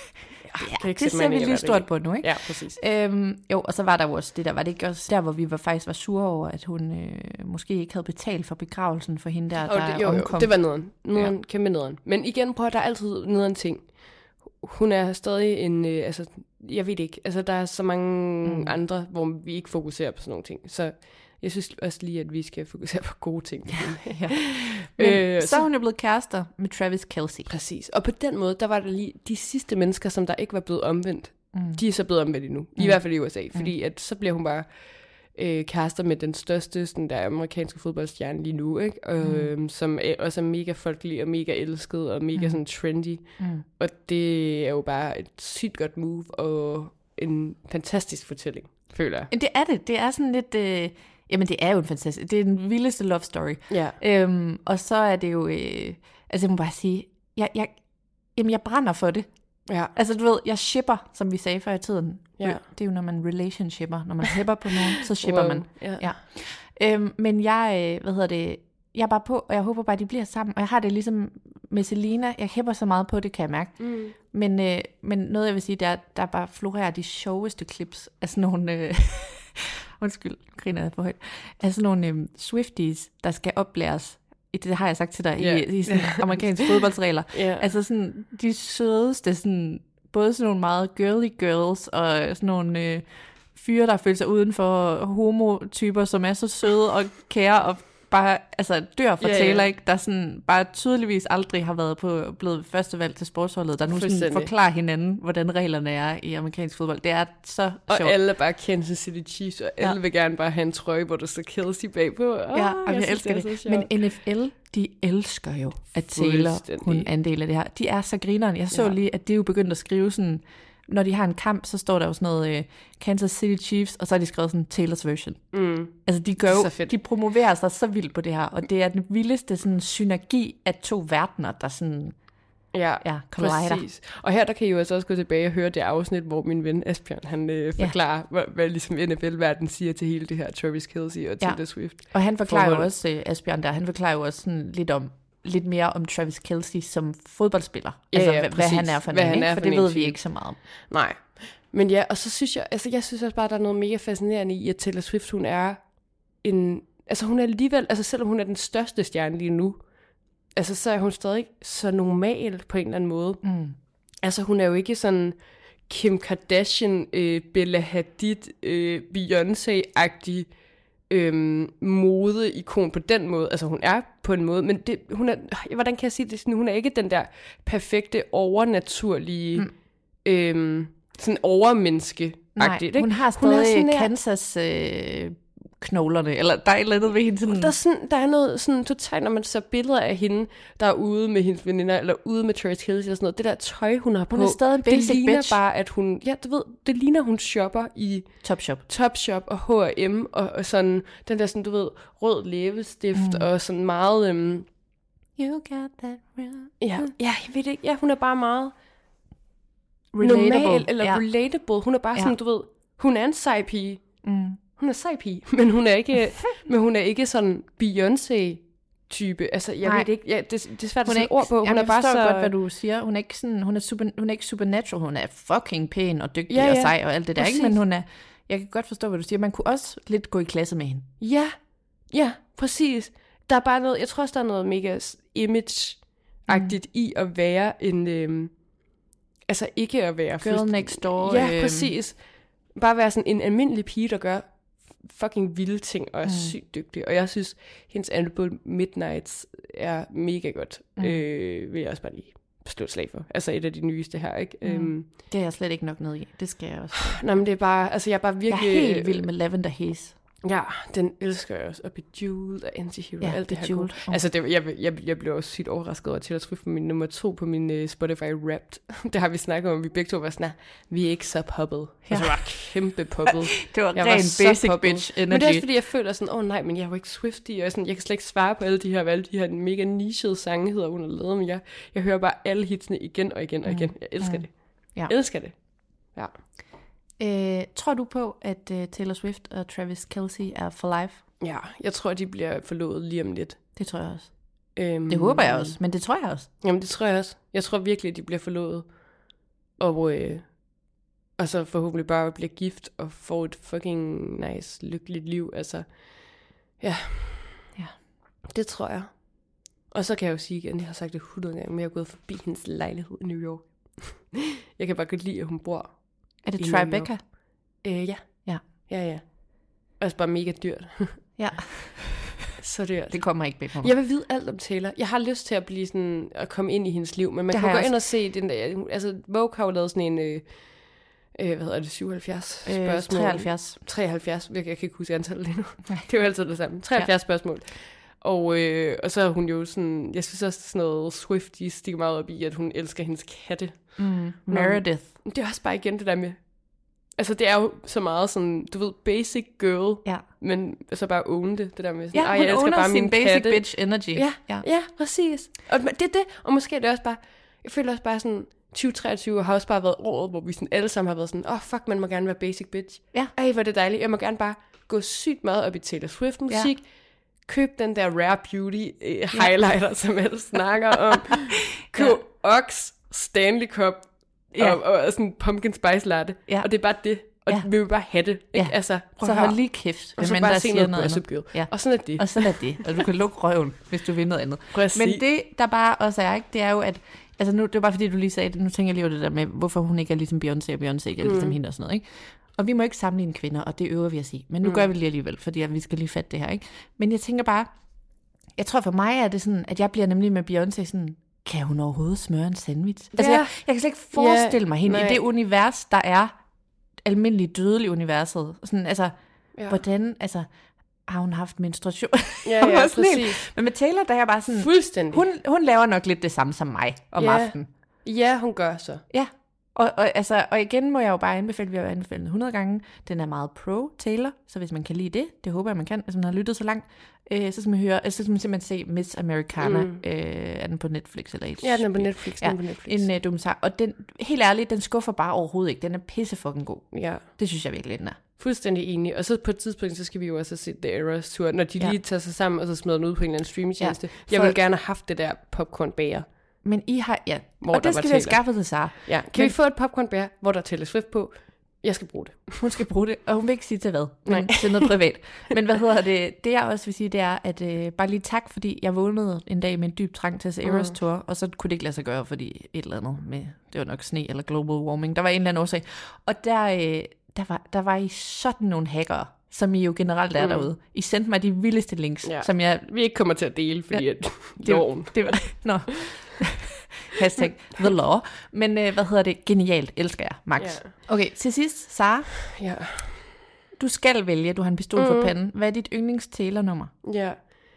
Ja, Ja, det ser vi lige stort på nu, ikke? Ja, præcis. Øhm, jo, og så var der jo også det der, var det ikke også der, hvor vi var, faktisk var sure over, at hun øh, måske ikke havde betalt for begravelsen for hende der, Og der det, jo, jo, omkom. det var nederen. Nederen, ja. Kæmpe nederen. Men igen, prøv at der er altid nederen ting. Hun er stadig en, øh, altså, jeg ved ikke, altså der er så mange mm. andre, hvor vi ikke fokuserer på sådan nogle ting. Så jeg synes også lige, at vi skal fokusere på gode ting. ja. Men, Øh, så så- er hun jo blevet kærester med Travis Kelce. Præcis. Og på den måde, der var der lige de sidste mennesker, som der ikke var blevet omvendt. Mm. De er så blevet omvendt endnu. I Mm. hvert fald i U S A. Fordi at så bliver hun bare øh, kærester med den største sådan der amerikanske fodboldstjerne lige nu, ikke? Og, Mm. øh, som er, også er mega folkelig og mega elsket og mega Mm. sådan trendy. Mm. Og det er jo bare et sygt godt move og en fantastisk fortælling, føler jeg. Men det er det. Det er sådan lidt... Øh, jamen, det er jo en fantastisk... Det er den vildeste love story. Ja. Øhm, og så er det jo... Øh, altså, jeg må bare sige... Jeg, jeg, jamen, jeg brænder for det. Ja. Altså, du ved, jeg shipper, som vi sagde før i tiden. Ja. Det er jo, når man relationshipper. Når man shipper på nogen, så shipper Wow. man. Ja. Ja. Øhm, men jeg, øh, hvad hedder det... Jeg er bare på, og jeg håber bare, at de bliver sammen. Og jeg har det ligesom med Selena. Jeg hæpper så meget på det, kan jeg mærke. Mm. Men, øh, men noget, jeg vil sige, det er, der bare florerer de sjoveste clips af sådan nogle... Øh, undskyld, griner jeg for højt. Af sådan nogle øh, Swifties, der skal oplæres. Det har jeg sagt til dig Yeah. i, i sådan amerikanske fodboldsregler. Ja. Altså sådan de sødeste, sådan, både sådan nogle meget girly girls, og sådan nogle øh, fyre, der føler sig uden for homotyper, som er så søde og kære og bare altså, dør for Ja, yeah, ja. Taylor, ikke? Der sådan, bare tydeligvis aldrig har været på, blevet førstevalg til sportsholdet, der nu sådan Fuldstændig. forklarer hinanden, hvordan reglerne er i amerikansk fodbold. Det er så Og sjovt. alle er bare Kansas City Chiefs, og alle Ja. vil gerne bare have en trøje, hvor der står Kelsey bagpå. Oh, Ja, og jeg, jeg synes, elsker det. er så sjovt. Men N F L, de elsker jo, at Taylor, Fuldstændig. hun er en del af det her. De er så grineren. Jeg så Ja. lige, at de er jo begyndt at skrive sådan, når de har en kamp, så står der jo sådan noget uh, Kansas City Chiefs, og så har de skrevet sådan Taylors version. Mm. Altså de gør Det er jo, så fedt. de promoverer sig så vildt på det her, og det er den vildeste sådan synergi af to verdener, der sådan, Ja, ja, collider. præcis. Og her der kan I jo altså også gå tilbage og høre det afsnit, hvor min ven Asbjørn, han øh, forklarer, ja. hvad, hvad ligesom N F L-verden siger til hele det her Travis Kelce og Taylor Ja. Swift. Og han forklarer Forhold. jo også, uh, Asbjørn der, han forklarer jo også sådan lidt om, lidt mere om Travis Kelce som fodboldspiller. Ja, altså, ja, hvad, hvad præcis. han er for Hvad en, han ikke? er For for det en ved vi type. ikke så meget om. Nej. Men ja, og så synes jeg, altså jeg synes også bare, der er noget mega fascinerende i, at Taylor Swift, hun er en, altså hun er alligevel, altså selvom hun er den største stjerne lige nu, altså så er hun stadig så normal på en eller anden måde. Mm. Altså hun er jo ikke sådan Kim Kardashian, øh, Bella Hadid, øh, Beyoncé-agtig øh, modeikon på den måde. Altså hun er på en måde, men det, hun er, hvordan kan jeg sige det? Sådan, hun er ikke den der perfekte, overnaturlige, mm. øh, sådan overmenneske. Nej, hun har stadig Kansas øh, knoglerne, eller der er et eller andet ved hende sådan. Der er, sådan, der er noget sådan totalt, når man ser billeder af hende, der er ude med hendes veninder, eller ude med Travis Kelce og sådan noget. Det der tøj, hun har på, Hun er stadig en basic det ligner bitch. bare, at hun, ja, du ved, det ligner, hun shopper i Topshop. Topshop og H og M, og, og sådan, den der sådan, du ved, rød læbestift, mm. og sådan meget, øhm, You got that real. ja, ja, jeg ved det ikke, ja, hun er bare meget Relatable. normal, eller ja. relatable. Hun er bare sådan, Ja. du ved, hun er en sej pige. Mm. Hun er sej pige, men hun er ikke, men hun er ikke sådan Beyoncé-type. Altså, jeg Nej. ved det ikke, ja, det, det er svært Hun at er sætte ikke, ord på. Hun jamen, er jeg bare forstår så... godt, hvad du siger. Hun er ikke sådan, hun er super, hun er ikke supernatural. Hun er fucking pæn og dygtig Ja, ja. og sej og alt det der, ikke? Præcis. Men hun er, jeg kan godt forstå, hvad du siger. Man kunne også lidt gå i klasse med hende. Ja, ja, præcis. Der er bare noget, jeg tror også, der er noget mega image-agtigt mm. i at være en, øhm, altså ikke at være... Girl fuldst- next door. Ja, øhm, præcis. Bare være sådan en almindelig pige, der gør fucking vilde ting og er mm. sygt dygtig. Og jeg synes, hendes album Midnights er mega godt. Mm. Øh, vil jeg også bare lige slå et slag for. Altså et af de nyeste her, ikke? Mm. Øhm, Det er jeg slet ikke nok ned i. Det skal jeg også. nej, men det er bare, altså jeg er bare virkelig... Jeg er helt vild med Lavender Haze. Ja, den elsker jeg også. Og Bejeweled og Antihero, Ja, alt det her Bejeweled. gode. Oh. Altså, det, jeg, jeg, jeg blev også sygt overrasket over Taylor Swift for min nummer to på min uh, Spotify Wrapped. Det har vi snakket om, vi begge to var sådan, vi er ikke så poppet. Ja. Altså, jeg var kæmpe poppet. Det var jeg ren så basic poppet. bitch energy. Men det er også fordi, jeg føler sådan, åh oh, nej, men jeg er jo ikke Swiftie, og jeg, sådan, jeg kan slet ikke svare på alle de her, hvad alle de her mega nichede sange hedder, hun har lavet, men jeg, jeg hører bare alle hitsene igen og igen og igen. Jeg elsker mm. det. Ja. Jeg elsker det. Ja. Øh, tror du på, at uh, Taylor Swift og Travis Kelce er for life? Ja, jeg tror, de bliver forlovet lige om lidt. Det tror jeg også. Øhm, Det håber jeg også, men det tror jeg også. Jamen, det tror jeg også. Jeg tror virkelig, at de bliver forlovet. Og, øh, og så forhåbentlig bare bliver gift og får et fucking nice, lykkeligt liv. Altså, ja. Ja. Det tror jeg. Og så kan jeg jo sige igen, jeg har sagt det hundrede gange, men jeg er gået forbi hendes lejlighed i New York. Jeg kan bare godt lide, at hun bor. Er det i New Tribeca? York. Øh, ja. Ja. Ja, ja. Også bare mega dyrt. Ja. Så dyrt. Det kommer ikke bag på mig. Jeg vil vide alt om Taylor. Jeg har lyst til at blive sådan, at komme ind i hendes liv, men man Det kan har gå jeg ind og se den der, altså Vogue har jo lavet sådan en, øh, øh, hvad hedder det, syvoghalvfjerds øh, spørgsmål. treoghalvfjerds. treoghalvfjerds, jeg kan ikke huske antallet lige nu. Nej. Det er jo altid det samme. treoghalvfjerds ja. spørgsmål. Og, øh, og så er hun jo sådan, jeg synes også sådan noget Swiftie stikker meget op i, at hun elsker hendes katte. Mm, Meredith. Det er også bare igen det der med, altså det er jo så meget sådan, du ved, basic girl, Ja. men så bare own det, det der med sådan, Ja, "Ej, hun jeg elsker owner bare sin min basic katte." bitch energy. Ja, ja. ja. ja, præcis. Og det er det, og måske er det også bare, jeg føler også bare sådan, tyve treogtyve har også bare været året, hvor vi sådan alle sammen har været sådan, åh oh, fuck, man må gerne være basic bitch. Ja. Ej, hvor er det dejligt. Jeg må gerne bare gå sygt meget op i Taylor Swift musik, ja. Køb den der Rare Beauty uh, highlighter, ja. som alle snakker om. Køb ja. Ox, Stanley Cup ja. og, og, og sådan pumpkin spice latte. Ja. Og det er bare det. Og ja. vi vil bare have det. Ikke? Ja. Altså, så hold lige kæft. Og så bare se noget Gossip Girl. Ja. Og sådan er det. Og sådan er det. Og du kan lukke røven, hvis du vil noget andet. Præcis. Men det, der bare også er, ikke, det er jo, at altså nu, det er bare fordi, du lige sagde det, nu tænker jeg lige over det der med, hvorfor hun ikke er ligesom Beyoncé, og Beyoncé ikke er ligesom mm. hende og sådan noget, ikke? Og vi må ikke sammenligne kvinder, og det øver vi at sige. Men nu mm. gør vi det lige alligevel, fordi vi skal lige fatte det her, ikke? Men jeg tænker bare, Jeg tror for mig er det sådan, at jeg bliver nemlig med Beyoncé sådan, kan hun overhovedet smøre en sandwich? Altså, Ja. jeg, jeg kan slet ikke forestille Ja, mig hende nej. i det univers, der er almindeligt dødeligt universet. Sådan, altså, Ja. hvordan, altså, har hun haft menstruation? Ja, Jeg ja, var sådan helt- præcis. Men med Taylor, der er jeg bare sådan, Fuldstændig. hun, hun laver nok lidt det samme som mig om Ja. aftenen. Ja, hun gør så. Ja, og, og, altså, og igen må jeg jo bare anbefale, vi har jo anbefalet den hundrede gange, den er meget pro Taylor, så hvis man kan lide det, det håber jeg, man kan, hvis man har lyttet så langt, øh, så skal man høre, altså, så skal man simpelthen se Miss Americana, mm. øh, er den på Netflix eller H B O? Ja, den er på Netflix. Den Ja, er på Netflix. en øh, dokumentar, og den, helt ærligt, den skuffer bare overhovedet ikke, den er pisse fucking god, Ja, det synes jeg virkelig, den er. fuldstændig enig. Og så på et tidspunkt, så skal vi jo også se The Eras Tour, når de Ja. lige tager sig sammen, og så smider den ud på en eller anden streamingtjeneste. Ja, Jeg for- vil gerne have haft det der popcornbager. Men I har, ja, Hvor og der det var skal vi have Taylor. skaffet til Sara. Ja, kan Men- vi få et popcornbær, hvor der er Taylor Swift på? Jeg skal bruge det. Hun skal bruge det, og hun vil ikke sige til hvad, men Nej. til noget privat. Men hvad hedder det? Det jeg også vil sige, det er, at øh, bare lige tak, fordi jeg vågnede en dag med en dyb trang til at se Eras Mm. Tour, og så kunne det ikke lade sig gøre, fordi et eller andet med, det var nok sne eller global warming, der var en eller anden årsag. Og der, øh, der, var, der var I sådan nogle hackere, som I jo generelt er Mm. derude. I sendte mig de vildeste links, Ja. som jeg... Vi ikke kommer til at dele, fordi Ja. at Det, loven. det var... Nå. Hashtag the law. Men øh, hvad hedder det? Genialt. Elsker jeg, Max. Ja. Okay, til sidst, Sara. Ja. Du skal vælge, du har en pistol for panden. Hvad er dit yndlings Taylor-nummer? Ja.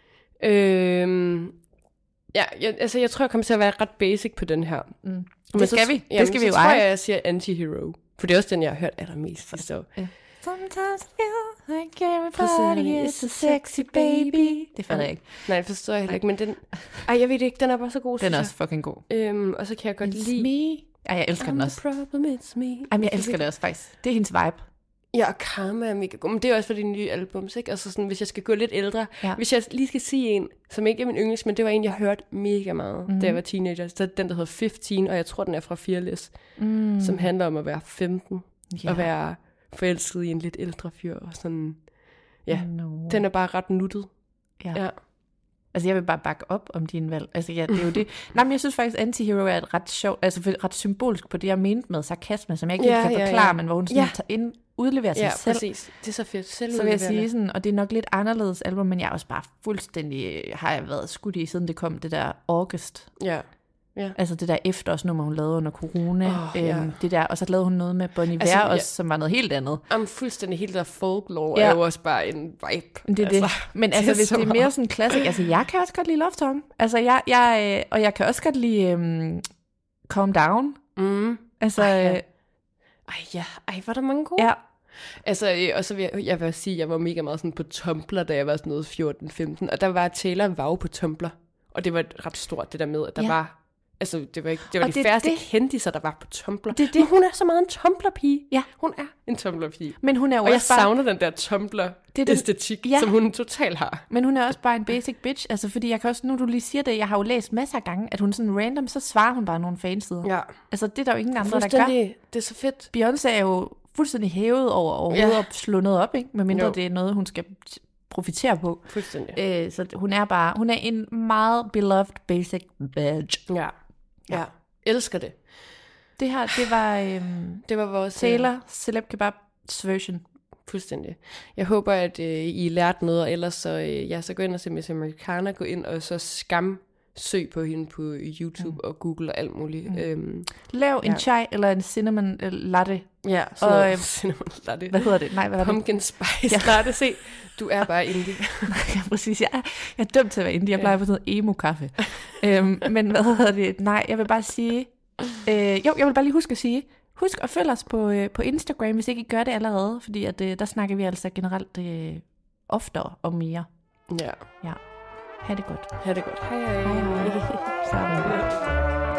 Øhm, ja, jeg, altså jeg tror, jeg kommer til at være ret basic på den her. Mm. Men Det så- skal vi. Det Jamen, skal så vi jo tror eje. jeg, jeg siger Anti-Hero. For det er også den, jeg har hørt allermest sidste år. Sometimes I feel like everybody Personally, is a sexy baby. Det fatter jeg ikke. Nej, det forstår jeg heller ikke, men den... Ej, jeg ved det ikke, den er bare så god, Den er synes også fucking god. jeg. Øhm, og så kan jeg godt It's lide... me. Ej, jeg elsker I'm den the også. problem, it's me. Jamen, jeg elsker det også faktisk. Det er hendes vibe. Ja, og Karma er mega god. Men det er også for de nye albums, ikke? Altså sådan, hvis jeg skal gå lidt ældre. Ja. Hvis jeg lige skal sige en, som ikke er min yndlings, men det var en, jeg hørte mega meget, mm. da jeg var teenager. Så den, der hedder femten, og jeg tror, den er fra Fearless. Mm. Som handler om at være femten. Ja. Og være forelsket i en lidt ældre fyr. Og sådan... Ja, No. den er bare ret nuttet. Ja. Ja. Altså, jeg vil bare bakke op om din valg. Altså, ja, det er jo det. Nej, men jeg synes faktisk, Anti-Hero er et ret sjovt, altså ret symbolisk på det, jeg mente med sarkasme, som jeg ikke Ja, helt kan ja, forklare, ja. men hvor hun sådan Ja. tager ind, udleverer sig Ja, selv. præcis. Det er så fedt. Selv Så vil jeg sige sådan, og det er nok lidt anderledes album, men jeg er også bare fuldstændig, har jeg været skudt i, siden det kom, det der August. Ja. Ja. Altså det der efterårsnummer, hun lavede under corona. Åh, øhm, ja. det der, og så lavede hun noget med Bon Iver Altså, altså, ja. også, som var noget helt andet. Om fuldstændig helt der folklore Ja. er jo også bare en vibe. Det er altså, det. Men det altså, er hvis så det er mere meget. sådan classic, altså jeg kan også godt lide Love Song. Altså jeg, jeg øh, og jeg kan også godt lide um, Calm Down. Mm. Altså, Ej, ja. øh, Ej, ja. Ej, var der mange gode? ja. Altså, øh, og så vil jeg, jeg vil sige, at jeg var mega meget sådan på Tumblr, da jeg var sådan noget fjorten femten. Og der var Taylor var jo på Tumblr. Og det var ret stort, det der med, at der Ja. var... Altså, det var, ikke, det var Og de det er færreste det. kendiser, der var på Tumblr. Det er det. Men hun er så meget en Tumblr-pige. Ja. Hun er en Tumblr-pige. Men hun er jo Og jeg også bare, savner den der Det er den- Tumblr-æstetik, Ja. som hun totalt har. men hun er også bare en basic bitch. Altså fordi jeg kan også, nu du lige siger det, jeg har jo læst masser af gange, at hun sådan random, så svarer hun bare nogle fansider. Ja. Altså det er der jo ingen andre, der gør. Fuldstændig. Det er så fedt. Beyoncé er jo fuldstændig hævet over overhovedet Ja. at slå noget op, ikke? Medmindre Jo. det er noget, hun skal profitere på. Fuldstændig. Øh, så hun er bare, hun er en meget beloved basic bitch. Ja. Ja. Elsker det. Det her, det var øhm, Det var vores... Taylor Celeb Kebabs version. Fuldstændig. Jeg håber, at øh, I lærte noget, og ellers så, øh, ja, så gå ind og se Miss Americana, gå ind og så skam søg på hende på YouTube mm. og Google og alt muligt. Mm. Øhm, Lav en Ja. chai eller en cinnamon øh, latte. ja, Og, sådan noget øhm, cinnamon latte. Hvad hedder det? Nej, hvad var det? Pumpkin spice Ja. latte. Se, du er bare indie. Ja, præcis. Jeg er, jeg er dømt til at være inde. Jeg plejer på sådan noget emo-kaffe. øhm, men hvad hedder det? Nej, jeg vil bare sige... Øh, jo, jeg vil bare lige huske at sige... Husk at følge os på, øh, på Instagram, hvis ikke I gør det allerede. Fordi at, øh, der snakker vi altså generelt øh, oftere og mere. Ja, Ja. Ha' det godt. ha' det godt. Hej hej. Hej, hej. Så er det.